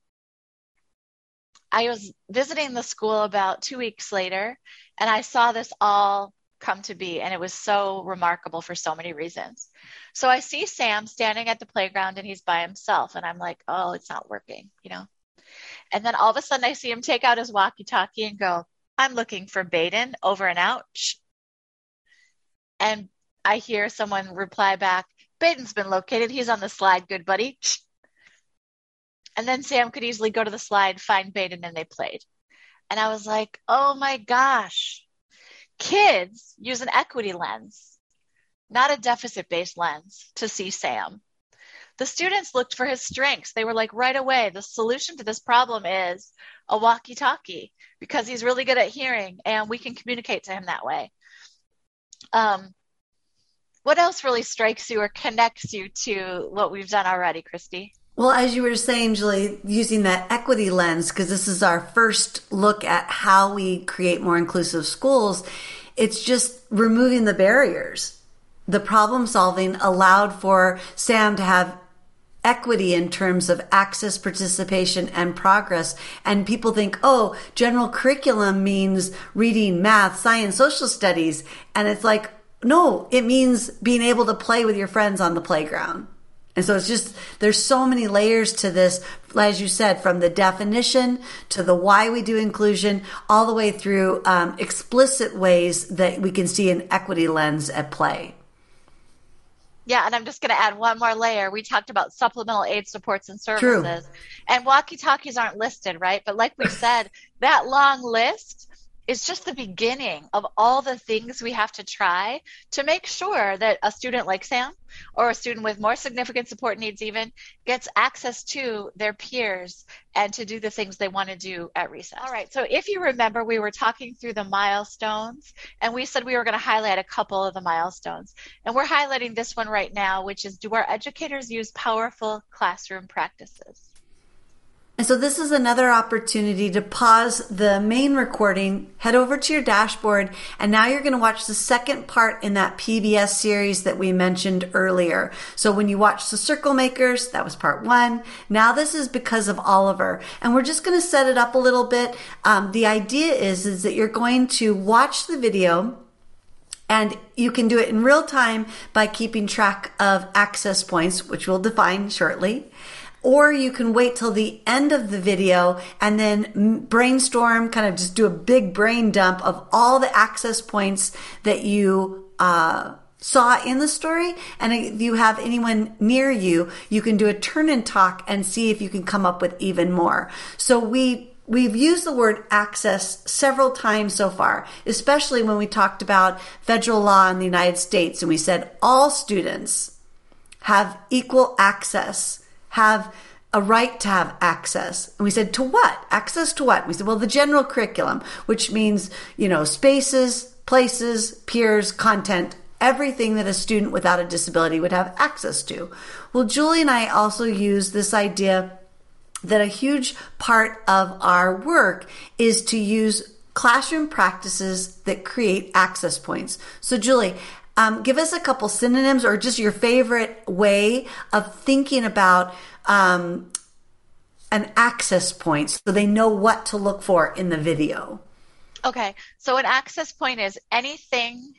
[SPEAKER 2] I was visiting the school about two weeks later, and I saw this all come to be, and it was so remarkable for so many reasons. So I see Sam standing at the playground, and he's by himself, and I'm like, oh, it's not working, you know? And then all of a sudden I see him take out his walkie-talkie and go, I'm looking for Baden, over and out. And I hear someone reply back, Baden's been located. He's on the slide, good buddy. And then Sam could easily go to the slide, find Baden, and they played. And I was like, oh my gosh. Kids use an equity lens, not a deficit-based lens, to see Sam. The students looked for his strengths. They were like, right away, the solution to this problem is a walkie-talkie, because he's really good at hearing and we can communicate to him that way. Um, what else really strikes you or connects you to what we've done already, Christy?
[SPEAKER 1] Well, as you were saying, Julie, using that equity lens, because this is our first look at how we create more inclusive schools, it's just removing the barriers. The problem solving allowed for Sam to have equity in terms of access, participation, and progress. And people think, oh, general curriculum means reading, math, science, social studies. And it's like, no, it means being able to play with your friends on the playground. And so it's just, there's so many layers to this, as you said, from the definition to the why we do inclusion, all the way through um, explicit ways that we can see an equity lens at play.
[SPEAKER 2] Yeah, and I'm just going to add one more layer. We talked about supplemental aid supports and services. True. And walkie-talkies aren't listed, right? But like we said, that long list is just the beginning of all the things we have to try to make sure that a student like Sam, or a student with more significant support needs even, gets access to their peers and to do the things they want to do at recess. All right, so if you remember, we were talking through the milestones, and we said we were going to highlight a couple of the milestones. And we're highlighting this one right now, which is, do our educators use powerful classroom practices?
[SPEAKER 1] And so this is another opportunity to pause the main recording, head over to your dashboard, and now you're going to watch the second part in that P B S series that we mentioned earlier. So when you watch the Circle Makers, that was part one. Now this is Because of Oliver. And we're just going to set it up a little bit. Um, the idea is, is that you're going to watch the video, and you can do it in real time by keeping track of access points, which we'll define shortly. Or you can wait till the end of the video and then brainstorm, kind of just do a big brain dump of all the access points that you uh, saw in the story. And if you have anyone near you, you can do a turn and talk and see if you can come up with even more. So we We've used the word access several times so far, especially when we talked about federal law in the United States, and we said all students have equal access, have a right to have access. And we said, to what? Access to what? We said, well, the general curriculum, which means, you know, spaces, places, peers, content, everything that a student without a disability would have access to. Well, Julie and I also use this idea that a huge part of our work is to use classroom practices that create access points. So Julie, um, give us a couple synonyms or just your favorite way of thinking about um, an access point so they know what to look for in the video.
[SPEAKER 2] Okay, so an access point is anything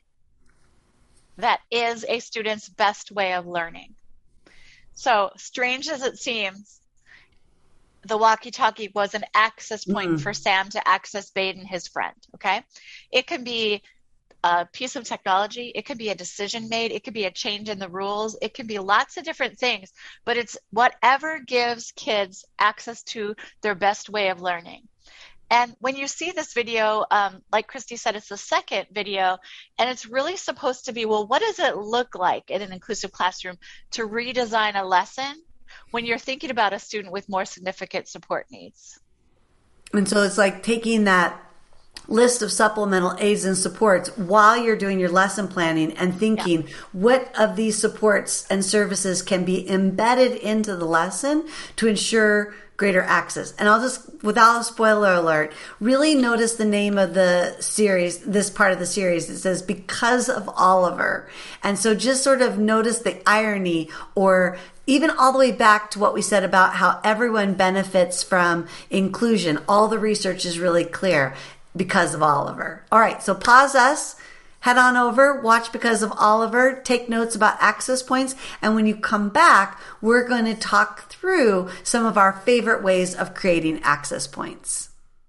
[SPEAKER 2] that is a student's best way of learning. So strange as it seems, the walkie-talkie was an access point mm-hmm. for Sam to access Baden, his friend, okay? It can be a piece of technology. It could be a decision made. It could be a change in the rules. It could be lots of different things, but it's whatever gives kids access to their best way of learning. And when you see this video, um, like Christy said, it's the second video, and it's really supposed to be, well, what does it look like in an inclusive classroom to redesign a lesson when you're thinking about a student with more significant support needs?
[SPEAKER 1] And so it's like taking that list of supplemental aids and supports while you're doing your lesson planning and thinking, yeah. what of these supports and services can be embedded into the lesson to ensure greater access. And I'll just, without a spoiler alert, really notice the name of the series, this part of the series. It says, because of Oliver. And so just sort of notice the irony, or even all the way back to what we said about how everyone benefits from inclusion. All the research is really clear because of Oliver. All right, so pause us. Head on over, watch Because of Oliver, take notes about access points, and when you come back, we're going to talk through some of our favorite ways of creating access points.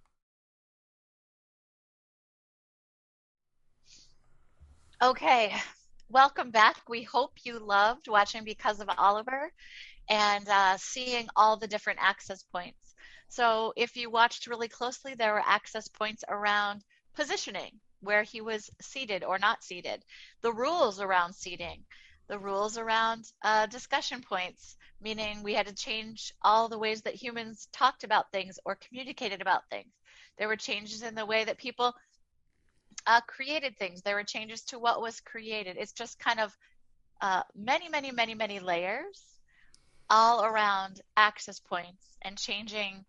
[SPEAKER 2] Okay, welcome back. We hope you loved watching Because of Oliver and uh, seeing all the different access points. So if you watched really closely, there were access points around positioning, where he was seated or not seated, the rules around seating, the rules around uh, discussion points, meaning we had to change all the ways that humans talked about things or communicated about things. There were changes in the way that people uh, created things. There were changes to what was created. It's just kind of uh, many, many, many, many layers all around access points and changing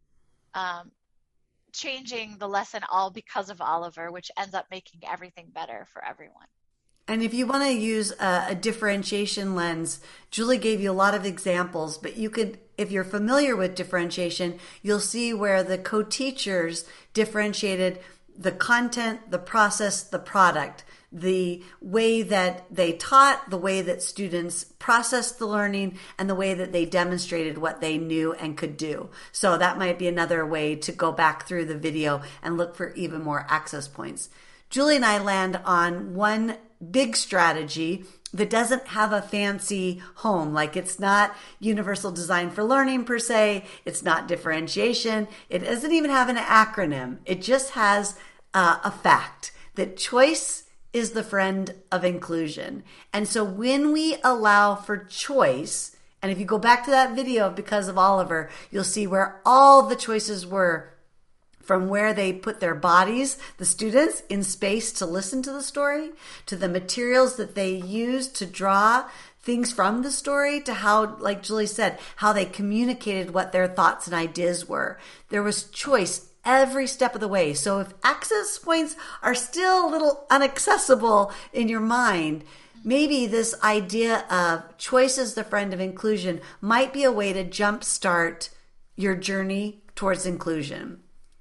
[SPEAKER 2] um, changing the lesson all because of Oliver, which ends up making everything better for everyone.
[SPEAKER 1] And if you want to use a, a differentiation lens, Julie gave you a lot of examples, but you could, if you're familiar with differentiation, you'll see where the co-teachers differentiated the content, the process, the product, the way that they taught, the way that students processed the learning, and the way that they demonstrated what they knew and could do. So that might be another way to go back through the video and look for even more access points. Julie and I land on one big strategy that doesn't have a fancy home. Like, it's not universal design for learning per se. It's not differentiation. It doesn't even have an acronym. It just has uh, a fact that choice is the friend of inclusion. And so when we allow for choice, and if you go back to that video of Because of Oliver, you'll see where all the choices were, from where they put their bodies, the students, in space to listen to the story, to the materials that they used to draw things from the story, to how, like Julie said, how they communicated what their thoughts and ideas were. There was choice every step of the way. So if access points are still a little inaccessible in your mind, maybe this idea of choice as the friend of inclusion might be a way to jumpstart your journey towards inclusion.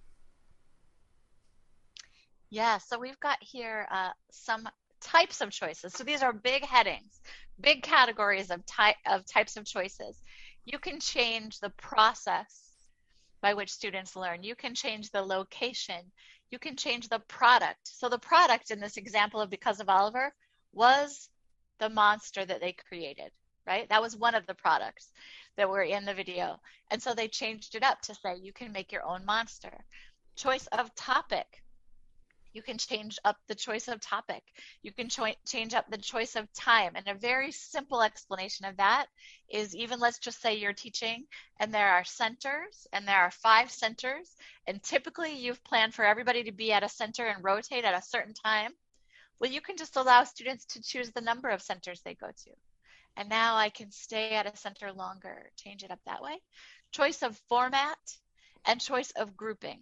[SPEAKER 2] Yeah, so we've got here uh, some types of choices. So these are big headings, big categories of, ty- of types of choices. You can change the process by which students learn. You can change the location. You can change the product. So the product in this example of Because of Oliver was the monster that they created, right? That was one of the products that were in the video. And so they changed it up to say you can make your own monster. Choice of topic. You can change up the choice of topic. You can cho- change up the choice of time. And a very simple explanation of that is, even let's just say you're teaching and there are centers, and there are five centers, and typically you've planned for everybody to be at a center and rotate at a certain time. Well, you can just allow students to choose the number of centers they go to. And now I can stay at a center longer, change it up that way. Choice of format and choice of grouping.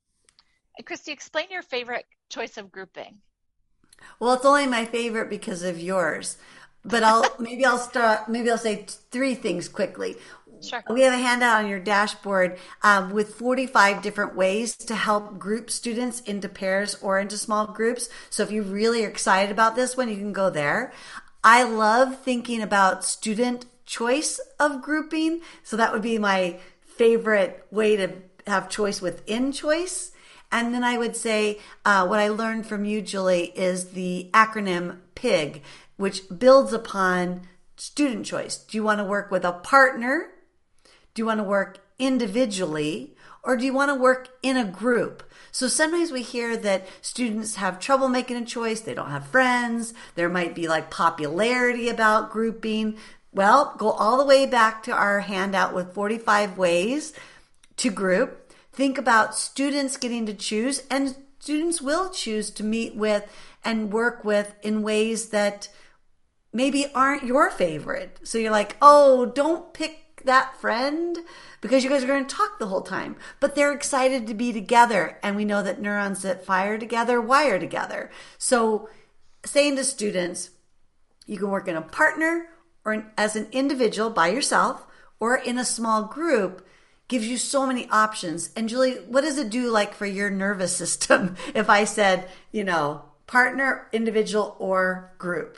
[SPEAKER 2] And Christy, explain your favorite choice of grouping.
[SPEAKER 1] Well, it's only my favorite because of yours, but I'll maybe I'll start. Maybe I'll say three things quickly.
[SPEAKER 2] Sure.
[SPEAKER 1] We have a handout on your dashboard um, with forty-five different ways to help group students into pairs or into small groups. So if you really are excited about this one, you can go there. I love thinking about student choice of grouping. So that would be my favorite way to have choice within choice. And then I would say uh, what I learned from you, Julie, is the acronym PIG, which builds upon student choice. Do you want to work with a partner? Do you want to work individually? Or do you want to work in a group? So sometimes we hear that students have trouble making a choice. They don't have friends. There might be like popularity about grouping. Well, go all the way back to our handout with forty-five ways to group. Think about students getting to choose, and students will choose to meet with and work with in ways that maybe aren't your favorite. So you're like, oh, don't pick that friend because you guys are going to talk the whole time, but they're excited to be together. And we know that neurons that fire together wire together. So saying to students, you can work in a partner or as an individual by yourself or in a small group gives you so many options. And Julie, what does it do like for your nervous system if I said, you know, partner, individual, or group?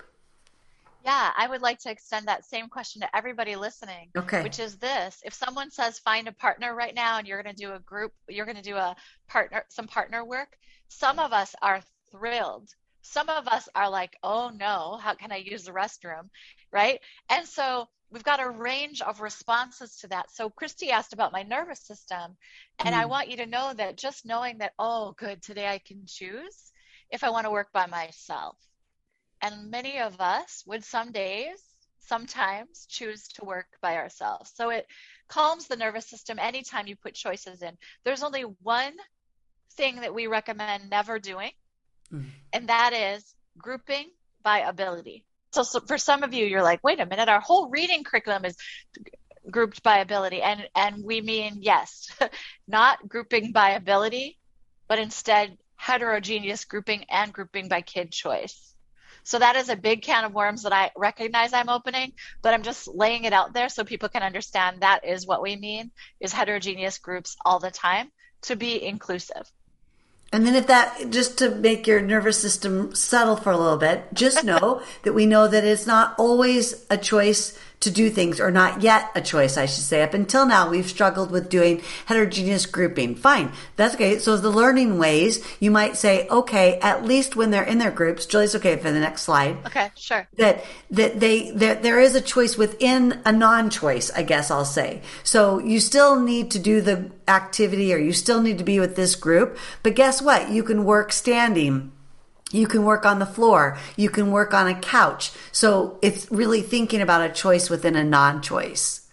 [SPEAKER 2] Yeah, I would like to extend that same question to everybody listening.
[SPEAKER 1] Okay.
[SPEAKER 2] Which is this: if someone says find a partner right now and you're going to do a group, you're going to do a partner, some partner work, some of us are thrilled. Some of us are like, oh no, how can I use the restroom? Right? And so we've got a range of responses to that. So Christy asked about my nervous system. And mm. I want you to know that just knowing that, oh, good, today I can choose if I want to work by myself. And many of us would some days, sometimes choose to work by ourselves. So it calms the nervous system anytime you put choices in. There's only one thing that we recommend never doing, mm. and that is grouping by ability. So, so for some of you, you're like, wait a minute, our whole reading curriculum is grouped by ability. And, and we mean, yes, not grouping by ability, but instead heterogeneous grouping and grouping by kid choice. So that is a big can of worms that I recognize I'm opening, but I'm just laying it out there so people can understand that is what we mean, is heterogeneous groups all the time to be inclusive.
[SPEAKER 1] And then if that, just to make your nervous system settle for a little bit, just know that we know that it's not always a choice to do things, or not yet a choice, I should say. Up until now, we've struggled with doing heterogeneous grouping. Fine. That's okay. So the learning ways, you might say, okay, at least when they're in their groups, Julie's okay for the next slide.
[SPEAKER 2] Okay, sure.
[SPEAKER 1] That, that they, that there is a choice within a non-choice, I guess I'll say. So you still need to do the activity, or you still need to be with this group. But guess what? You can work standing. You can work on the floor. You can work on a couch. So it's really thinking about a choice within a non-choice.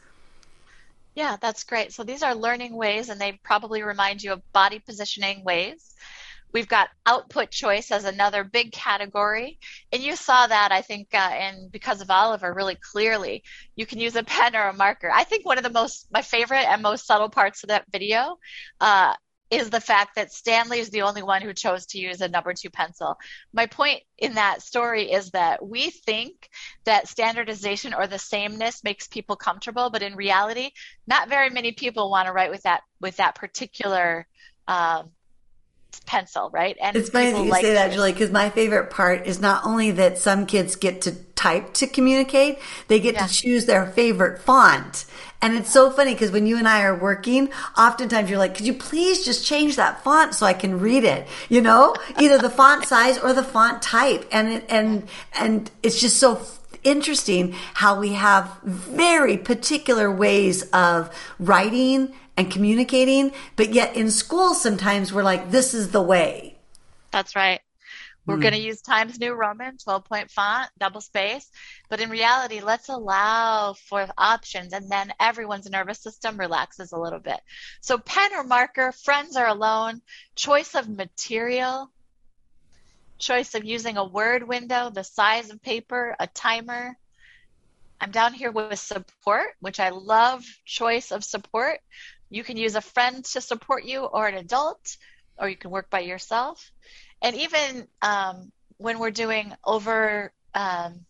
[SPEAKER 2] Yeah, that's great. So these are learning ways, and they probably remind you of body positioning ways. We've got output choice as another big category. And you saw that, I think, uh, in Because of Oliver really clearly. You can use a pen or a marker. I think one of the most, my favorite and most subtle parts of that video uh, is the fact that Stanley is the only one who chose to use a number two pencil. My point in that story is that we think that standardization or the sameness makes people comfortable, but in reality, not very many people want to write with that with that particular um, pencil, right? And
[SPEAKER 1] it's funny that you like say that, Julie, because my favorite part is not only that some kids get to type to communicate, they get yeah. to choose their favorite font. And it's so funny because when you and I are working, oftentimes you're like, could you please just change that font so I can read it? You know, either the font size or the font type. And it, and, and it's just so interesting how we have very particular ways of writing and communicating, but yet in school sometimes we're like, this is the way.
[SPEAKER 2] That's right. We're mm. going to use Times New Roman, twelve-point font, double space. But in reality, let's allow for options, and then everyone's nervous system relaxes a little bit. So pen or marker, friends or alone, choice of material, choice of using a word window, the size of paper, a timer. I'm down here with support, which I love, choice of support. You can use a friend to support you, or an adult, or you can work by yourself. And even um, when we're doing over um,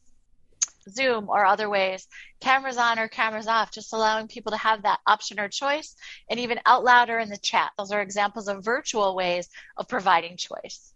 [SPEAKER 2] Zoom or other ways, cameras on or cameras off, just allowing people to have that option or choice, and even out loud or in the chat. Those are examples of virtual ways of providing choice.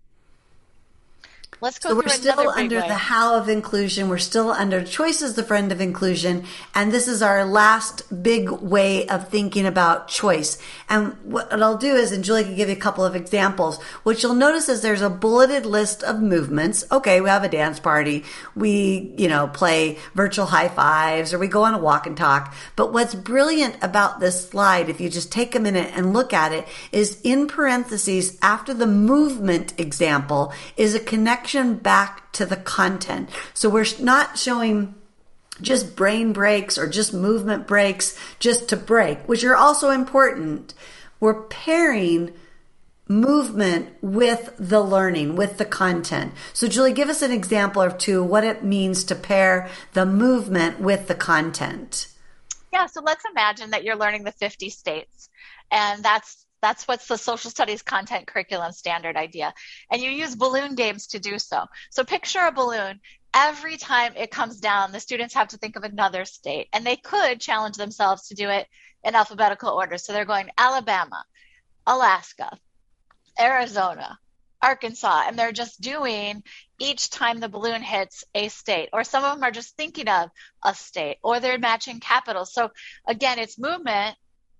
[SPEAKER 2] Let's go
[SPEAKER 1] so
[SPEAKER 2] through
[SPEAKER 1] we're still under
[SPEAKER 2] way.
[SPEAKER 1] the how of inclusion. We're still under choice is the friend of inclusion. And this is our last big way of thinking about choice. And what I'll do is, and Julie can give you a couple of examples, what you'll notice is there's a bulleted list of movements. Okay, we have a dance party. We, you know, play virtual high fives, or we go on a walk and talk. But what's brilliant about this slide, if you just take a minute and look at it, is in parentheses after the movement example is a connection back to the content. So we're not showing just brain breaks or just movement breaks just to break, which are also important. We're pairing movement with the learning, with the content. So Julie, give us an example or two what it means to pair the movement with the content.
[SPEAKER 2] Yeah, so let's imagine that you're learning the fifty states, and that's that's what's the social studies content curriculum standard idea. And you use balloon games to do so. So picture a balloon. Every time it comes down, the students have to think of another state, and they could challenge themselves to do it in alphabetical order. So they're going Alabama, Alaska, Arizona, Arkansas, and they're just doing each time the balloon hits a state. Or some of them are just thinking of a state, or they're matching capitals. So again, it's movement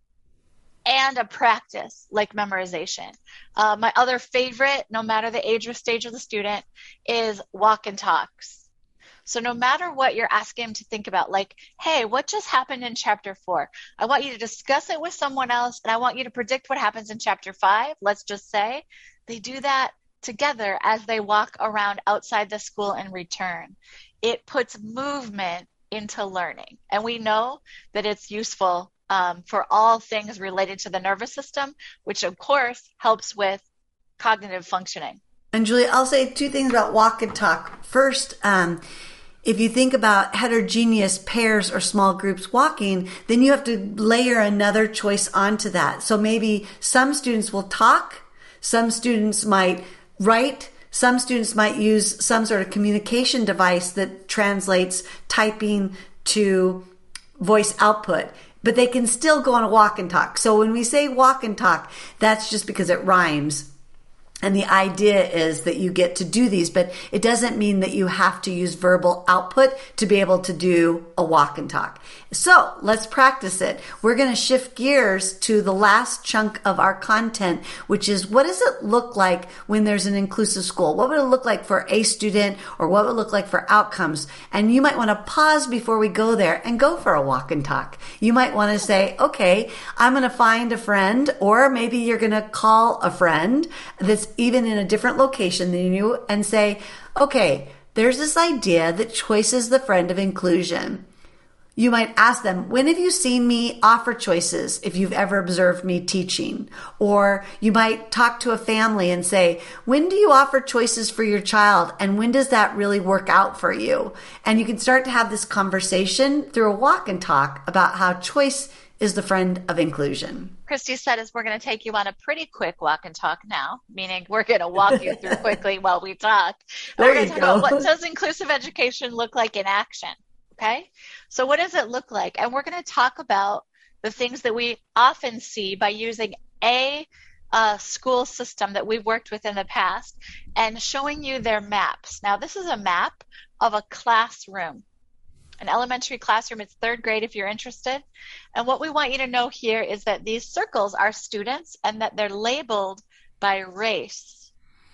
[SPEAKER 2] and a practice like memorization. Uh, my other favorite, no matter the age or stage of the student, is walk and talks. So no matter what you're asking them to think about, like, hey, what just happened in chapter four? I want you to discuss it with someone else, and I want you to predict what happens in chapter five, let's just say. They do that together as they walk around outside the school and return. It puts movement into learning. And we know that it's useful um, for all things related to the nervous system, which of course helps with cognitive functioning.
[SPEAKER 1] And Julie, I'll say two things about walk and talk. First, um, if you think about heterogeneous pairs or small groups walking, then you have to layer another choice onto that. So maybe some students will talk, some students might write, some students might use some sort of communication device that translates typing to voice output, but they can still go on a walk and talk. So when we say walk and talk, that's just because it rhymes. And the idea is that you get to do these, but it doesn't mean that you have to use verbal output to be able to do a walk and talk. So let's practice it. We're going to shift gears to the last chunk of our content, which is, what does it look like when there's an inclusive school? What would it look like for a student, or what would it look like for outcomes? And you might want to pause before we go there and go for a walk and talk. You might want to say, okay, I'm going to find a friend, or maybe you're going to call a friend that's even in a different location than you and say, okay, there's this idea that choice is the friend of inclusion. You might ask them, when have you seen me offer choices if you've ever observed me teaching? Or you might talk to a family and say, when do you offer choices for your child? And when does that really work out for you? And you can start to have this conversation through a walk and talk about how choice is the friend of inclusion.
[SPEAKER 2] Christy said is we're going to take you on a pretty quick walk and talk now, meaning we're going to walk you through quickly while we talk.
[SPEAKER 1] There
[SPEAKER 2] we're going
[SPEAKER 1] you
[SPEAKER 2] to talk
[SPEAKER 1] go.
[SPEAKER 2] about what does inclusive education look like in action. Okay, so what does it look like? And we're going to talk about the things that we often see by using a uh, school system that we've worked with in the past and showing you their maps. Now, this is a map of a classroom, an elementary classroom. It's third grade if you're interested. And what we want you to know here is that these circles are students and that they're labeled by race.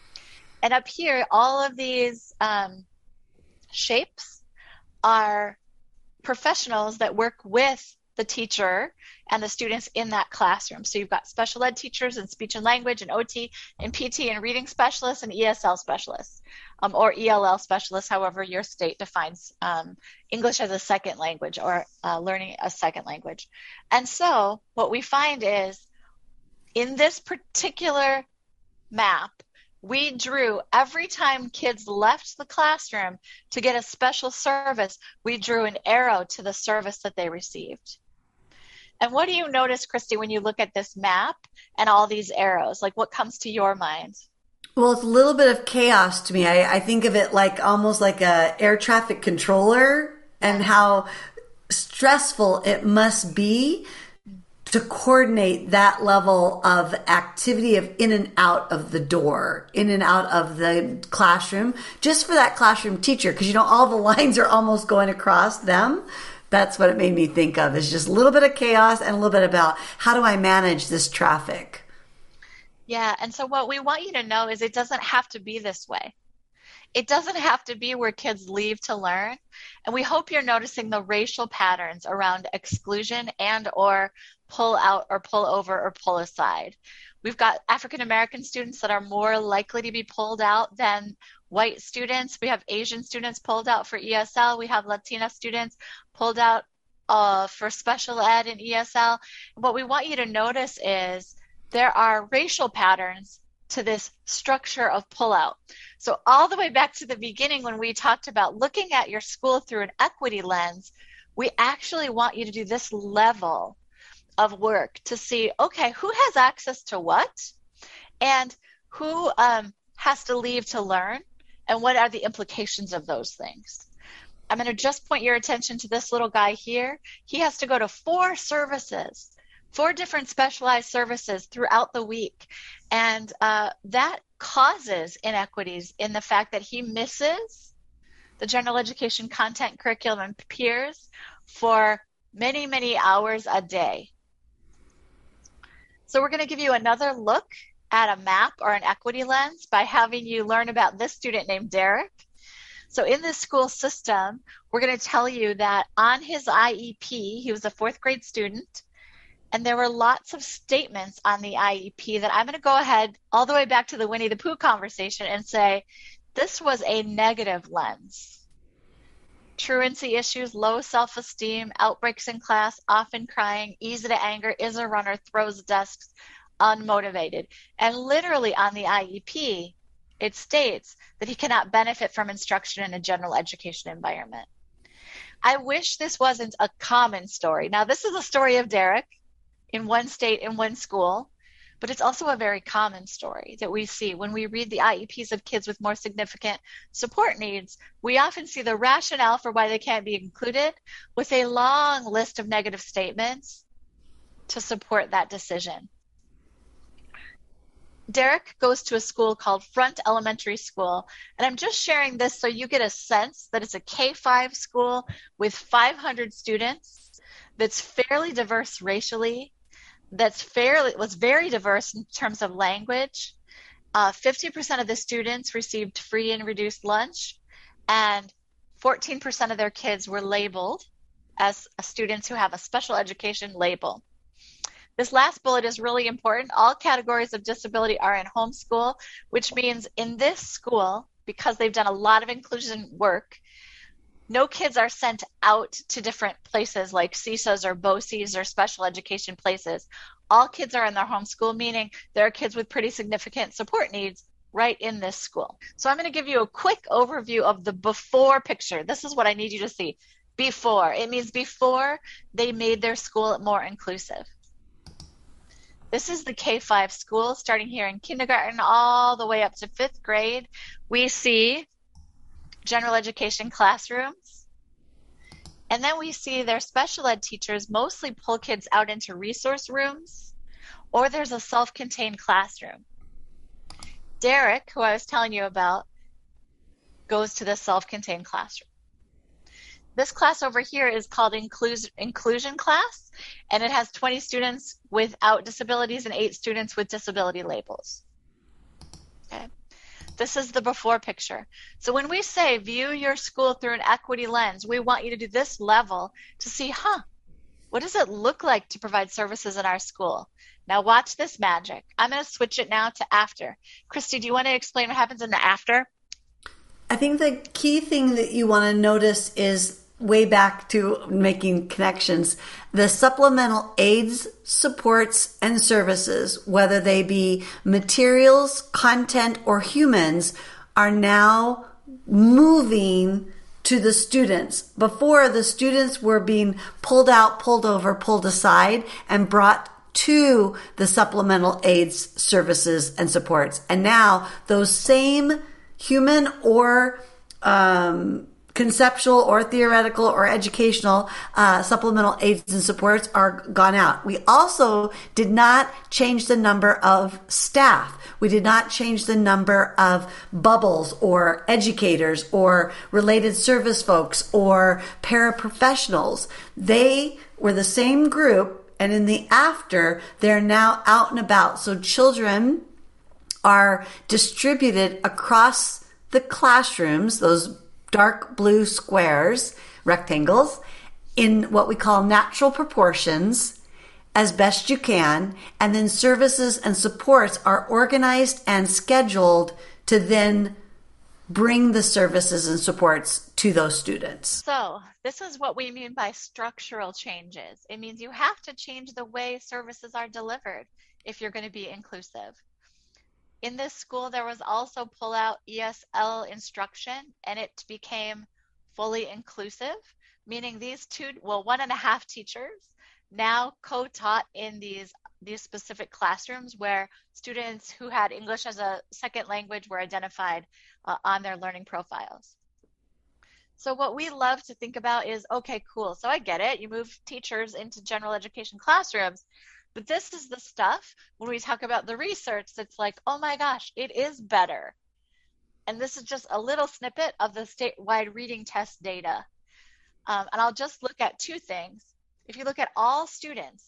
[SPEAKER 2] And up here, all of these um, shapes are professionals that work with the teacher and the students in that classroom. So you've got special ed teachers and speech and language and O T and P T and reading specialists and E S L specialists, um, or E L L specialists, however your state defines um, English as a second language or uh, learning a second language. And so what we find is in this particular map, we drew every time kids left the classroom to get a special service, we drew an arrow to the service that they received. And what do you notice, Christy, when you look at this map and all these arrows? Like, what comes to your mind?
[SPEAKER 1] Well, it's a little bit of chaos to me. I, I think of it like almost like a air traffic controller, and how stressful it must be to coordinate that level of activity of in and out of the door, in and out of the classroom, just for that classroom teacher. Because, you know, all the lines are almost going across them. That's what it made me think of, is just a little bit of chaos and a little bit about how do I manage this traffic?
[SPEAKER 2] Yeah, and so what we want you to know is it doesn't have to be this way. It doesn't have to be where kids leave to learn. And we hope you're noticing the racial patterns around exclusion and or pull out or pull over or pull aside. We've got African American students that are more likely to be pulled out than white students. We have Asian students pulled out for E S L. We have Latina students pulled out uh, for special ed and E S L. What we want you to notice is there are racial patterns to this structure of pullout. So all the way back to the beginning when we talked about looking at your school through an equity lens, we actually want you to do this level of work to see, okay, who has access to what, and who um, has to leave to learn, and what are the implications of those things. I'm going to just point your attention to this little guy here. He has to go to four services, four different specialized services throughout the week. And uh, that causes inequities in the fact that he misses the general education content, curriculum, and peers for many, many hours a day. So we're going to give you another look at a map or an equity lens by having you learn about this student named Derek. So in this school system, we're going to tell you that on his I E P, he was a fourth grade student, and there were lots of statements on the I E P that I'm going to go ahead all the way back to the Winnie the Pooh conversation and say, this was a negative lens. Truancy issues, low self-esteem, outbreaks in class, often crying, easy to anger, is a runner, throws desks, unmotivated. And literally on the I E P, it states that he cannot benefit from instruction in a general education environment. I wish this wasn't a common story. Now, this is a story of Derek in one state, in one school, but it's also a very common story that we see when we read the I E Ps of kids with more significant support needs. We often see the rationale for why they can't be included with a long list of negative statements to support that decision. Derek goes to a school called Front Elementary School, and I'm just sharing this so you get a sense that it's a K five school with five hundred students that's fairly diverse racially, that's fairly was very diverse in terms of language. Uh, fifty percent of the students received free and reduced lunch, and fourteen percent of their kids were labeled as students who have a special education label. This last bullet is really important. All categories of disability are in homeschool, which means in this school, because they've done a lot of inclusion work, no kids are sent out to different places like C I S As or B O C Es or special education places. All kids are in their homeschool, meaning there are kids with pretty significant support needs right in this school. So I'm going to give you a quick overview of the before picture. This is what I need you to see. Before. It means before they made their school more inclusive. This is the K five school, starting here in kindergarten all the way up to fifth grade. We see general education classrooms. And then we see their special ed teachers mostly pull kids out into resource rooms, or there's a self-contained classroom. Derek, who I was telling you about, goes to the self-contained classroom. This class over here is called inclus- inclusion class, and it has twenty students without disabilities and eight students with disability labels. Okay. This is the before picture. So when we say view your school through an equity lens, we want you to do this level to see, huh, what does it look like to provide services in our school? Now watch this magic. I'm going to switch it now to after. Christy, do you want to explain what happens in the after?
[SPEAKER 1] I think the key thing that you want to notice is way back to making connections. The supplemental aids, supports, and services, whether they be materials, content, or humans, are now moving to the students. Before, the students were being pulled out, pulled over, pulled aside, and brought to the supplemental aids, services, and supports. And now those same human or um, conceptual or theoretical or educational uh, supplemental aids and supports are gone out. We also did not change the number of staff. We did not change the number of bubbles or educators or related service folks or paraprofessionals. They were the same group, and in the after, they're now out and about. So children are distributed across the classrooms, those dark blue squares, rectangles, in what we call natural proportions as best you can. And then services and supports are organized and scheduled to then bring the services and supports to those students.
[SPEAKER 2] So this is what we mean by structural changes. It means you have to change the way services are delivered if you're going to be inclusive. In this school, there was also pull-out E S L instruction, and it became fully inclusive, meaning these two, well, one and a half teachers now co-taught in these these specific classrooms where students who had English as a second language were identified uh, on their learning profiles. So what we love to think about is, okay, cool. So I get it. You move teachers into general education classrooms, but this is the stuff when we talk about the research that's like, oh my gosh, it is better. And this is just a little snippet of the statewide reading test data. Um, and I'll just look at two things. If you look at all students,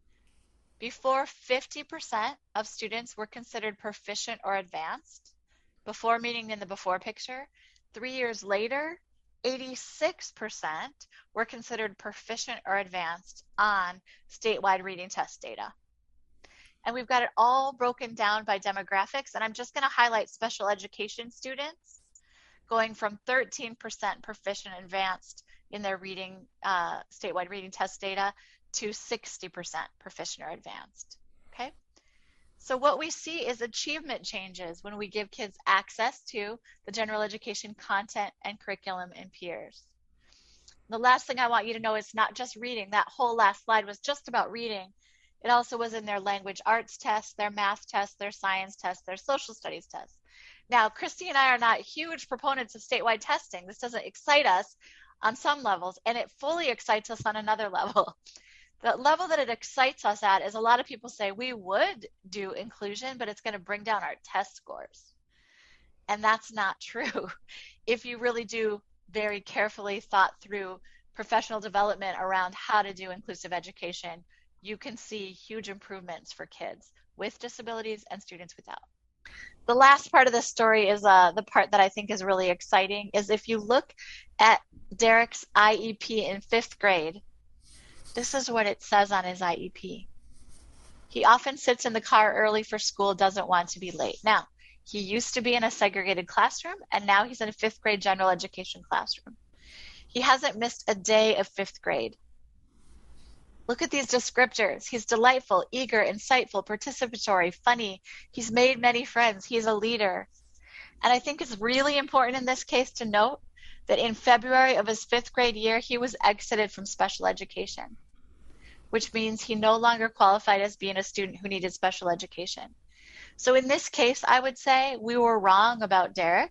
[SPEAKER 2] before fifty percent of students were considered proficient or advanced, before meaning in the before picture. Three years later, eighty-six percent were considered proficient or advanced on statewide reading test data. And we've got it all broken down by demographics, and I'm just going to highlight special education students going from thirteen percent proficient and advanced in their reading, uh, statewide reading test data to sixty percent proficient or advanced, okay? So what we see is achievement changes when we give kids access to the general education content and curriculum and peers. The last thing I want you to know is not just reading. That whole last slide was just about reading. It also was in their language arts tests, their math tests, their science tests, their social studies tests. Now, Christy and I are not huge proponents of statewide testing. This doesn't excite us on some levels, and it fully excites us on another level. The level that it excites us at is a lot of people say we would do inclusion, but it's going to bring down our test scores. And that's not true. If you really do very carefully thought through professional development around how to do inclusive education, you can see huge improvements for kids with disabilities and students without. The last part of this story is uh, the part that I think is really exciting, is if you look at Derek's I E P in fifth grade, this is what it says on his I E P. He often sits in the car early for school, doesn't want to be late. Now, he used to be in a segregated classroom, and now he's in a fifth grade general education classroom. He hasn't missed a day of fifth grade. Look at these descriptors. He's delightful, eager, insightful, participatory, funny. He's made many friends. He's a leader. And I think it's really important in this case to note that in February of his fifth grade year, he was exited from special education, which means he no longer qualified as being a student who needed special education. So in this case, I would say we were wrong about Derek.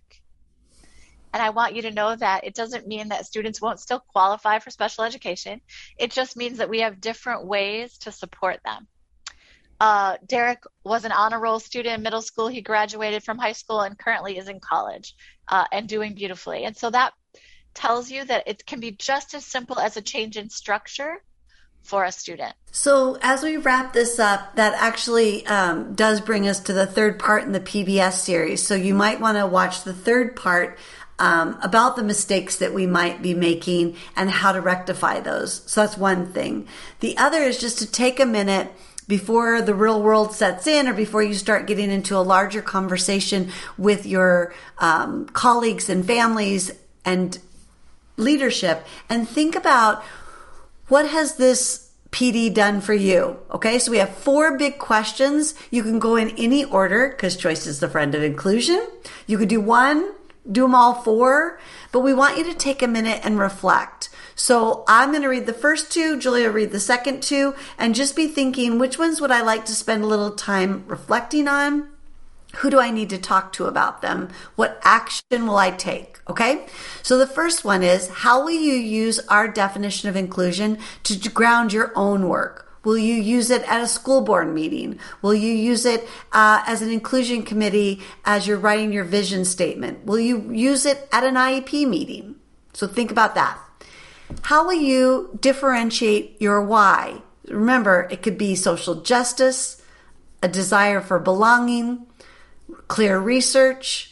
[SPEAKER 2] And I want you to know that it doesn't mean that students won't still qualify for special education. It just means that we have different ways to support them. Uh, Derek was an honor roll student in middle school. He graduated from high school and currently is in college uh, and doing beautifully. And so that tells you that it can be just as simple as a change in structure for a student.
[SPEAKER 1] So as we wrap this up, that actually um, does bring us to the third part in the P B S series. So you might want to watch the third part um, about the mistakes that we might be making and how to rectify those. So that's one thing. The other is just to take a minute before the real world sets in, or before you start getting into a larger conversation with your um, colleagues and families and leadership, and think about, what has this P D done for you? Okay, so we have four big questions. You can go in any order because choice is the friend of inclusion. You could do one, do them all four, but we want you to take a minute and reflect. So I'm going to read the first two, Julia will read the second two, and just be thinking, which ones would I like to spend a little time reflecting on? Who do I need to talk to about them? What action will I take? Okay. So the first one is, how will you use our definition of inclusion to ground your own work? Will you use it at a school board meeting? Will you use it uh, as an inclusion committee as you're writing your vision statement? Will you use it at an I E P meeting? So think about that. How will you differentiate your why? Remember, it could be social justice, a desire for belonging, clear research,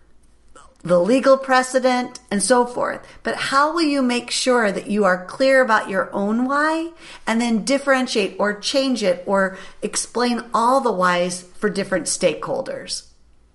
[SPEAKER 1] the legal precedent, and so forth. But how will you make sure that you are clear about your own why and then differentiate or change it or explain all the whys for different stakeholders?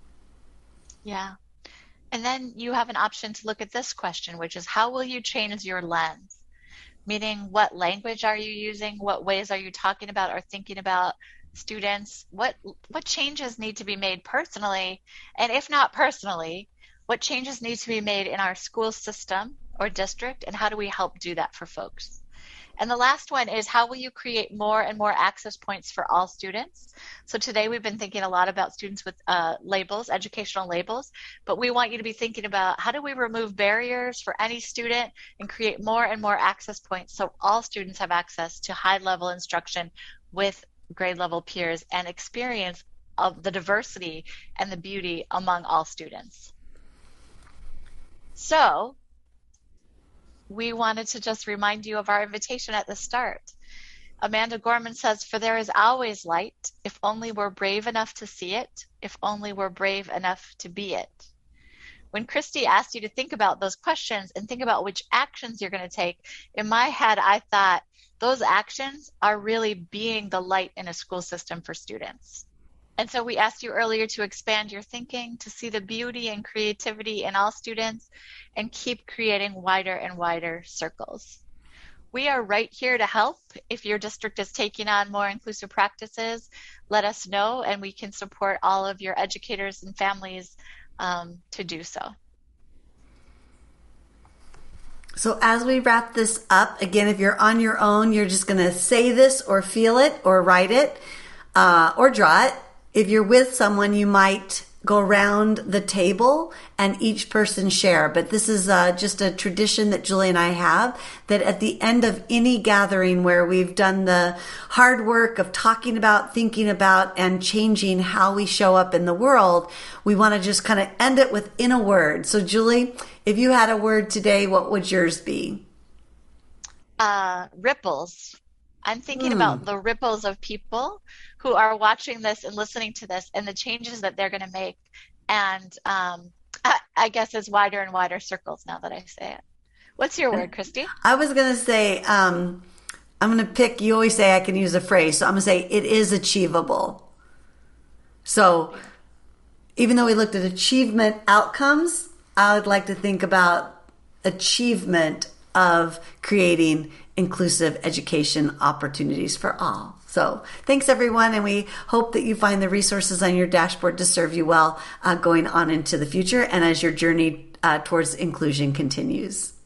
[SPEAKER 2] Yeah. And then you have an option to look at this question, which is, how will you change your lens? Meaning, what language are you using? What ways are you talking about or thinking about students? What what changes need to be made personally? And if not personally, what changes need to be made in our school system or district, and how do we help do that for folks? And the last one is, how will you create more and more access points for all students? So today we've been thinking a lot about students with uh, labels, educational labels, but we want you to be thinking about, how do we remove barriers for any student and create more and more access points so all students have access to high-level instruction with grade-level peers and experience of the diversity and the beauty among all students. So we wanted to just remind you of our invitation at the start. Amanda Gorman says, "For there is always light, if only we're brave enough to see it, if only we're brave enough to be it." When Christy asked you to think about those questions and think about which actions you're going to take, in my head, I thought those actions are really being the light in a school system for students. And so we asked you earlier to expand your thinking, to see the beauty and creativity in all students, and keep creating wider and wider circles. We are right here to help. If your district is taking on more inclusive practices, let us know, and we can support all of your educators and families um, to do so.
[SPEAKER 1] So as we wrap this up, again, if you're on your own, you're just going to say this or feel it or write it uh, or draw it. If you're with someone, you might go around the table and each person share. But this is uh, just a tradition that Julie and I have, that at the end of any gathering where we've done the hard work of talking about, thinking about, and changing how we show up in the world, we want to just kind of end it within a word. So Julie, if you had a word today, what would yours be?
[SPEAKER 2] Uh, ripples. I'm thinking
[SPEAKER 1] Mm.
[SPEAKER 2] about the ripples of people who are watching this and listening to this and the changes that they're going to make. And um, I, I guess it's wider and wider circles now that I say it. What's your word, Christy?
[SPEAKER 1] I was going to say, um, I'm going to pick, you always say I can use a phrase. So I'm going to say it is achievable. So even though we looked at achievement outcomes, I would like to think about achievement of creating inclusive education opportunities for all. So thanks, everyone, and we hope that you find the resources on your dashboard to serve you well uh, going on into the future and as your journey uh, towards inclusion continues.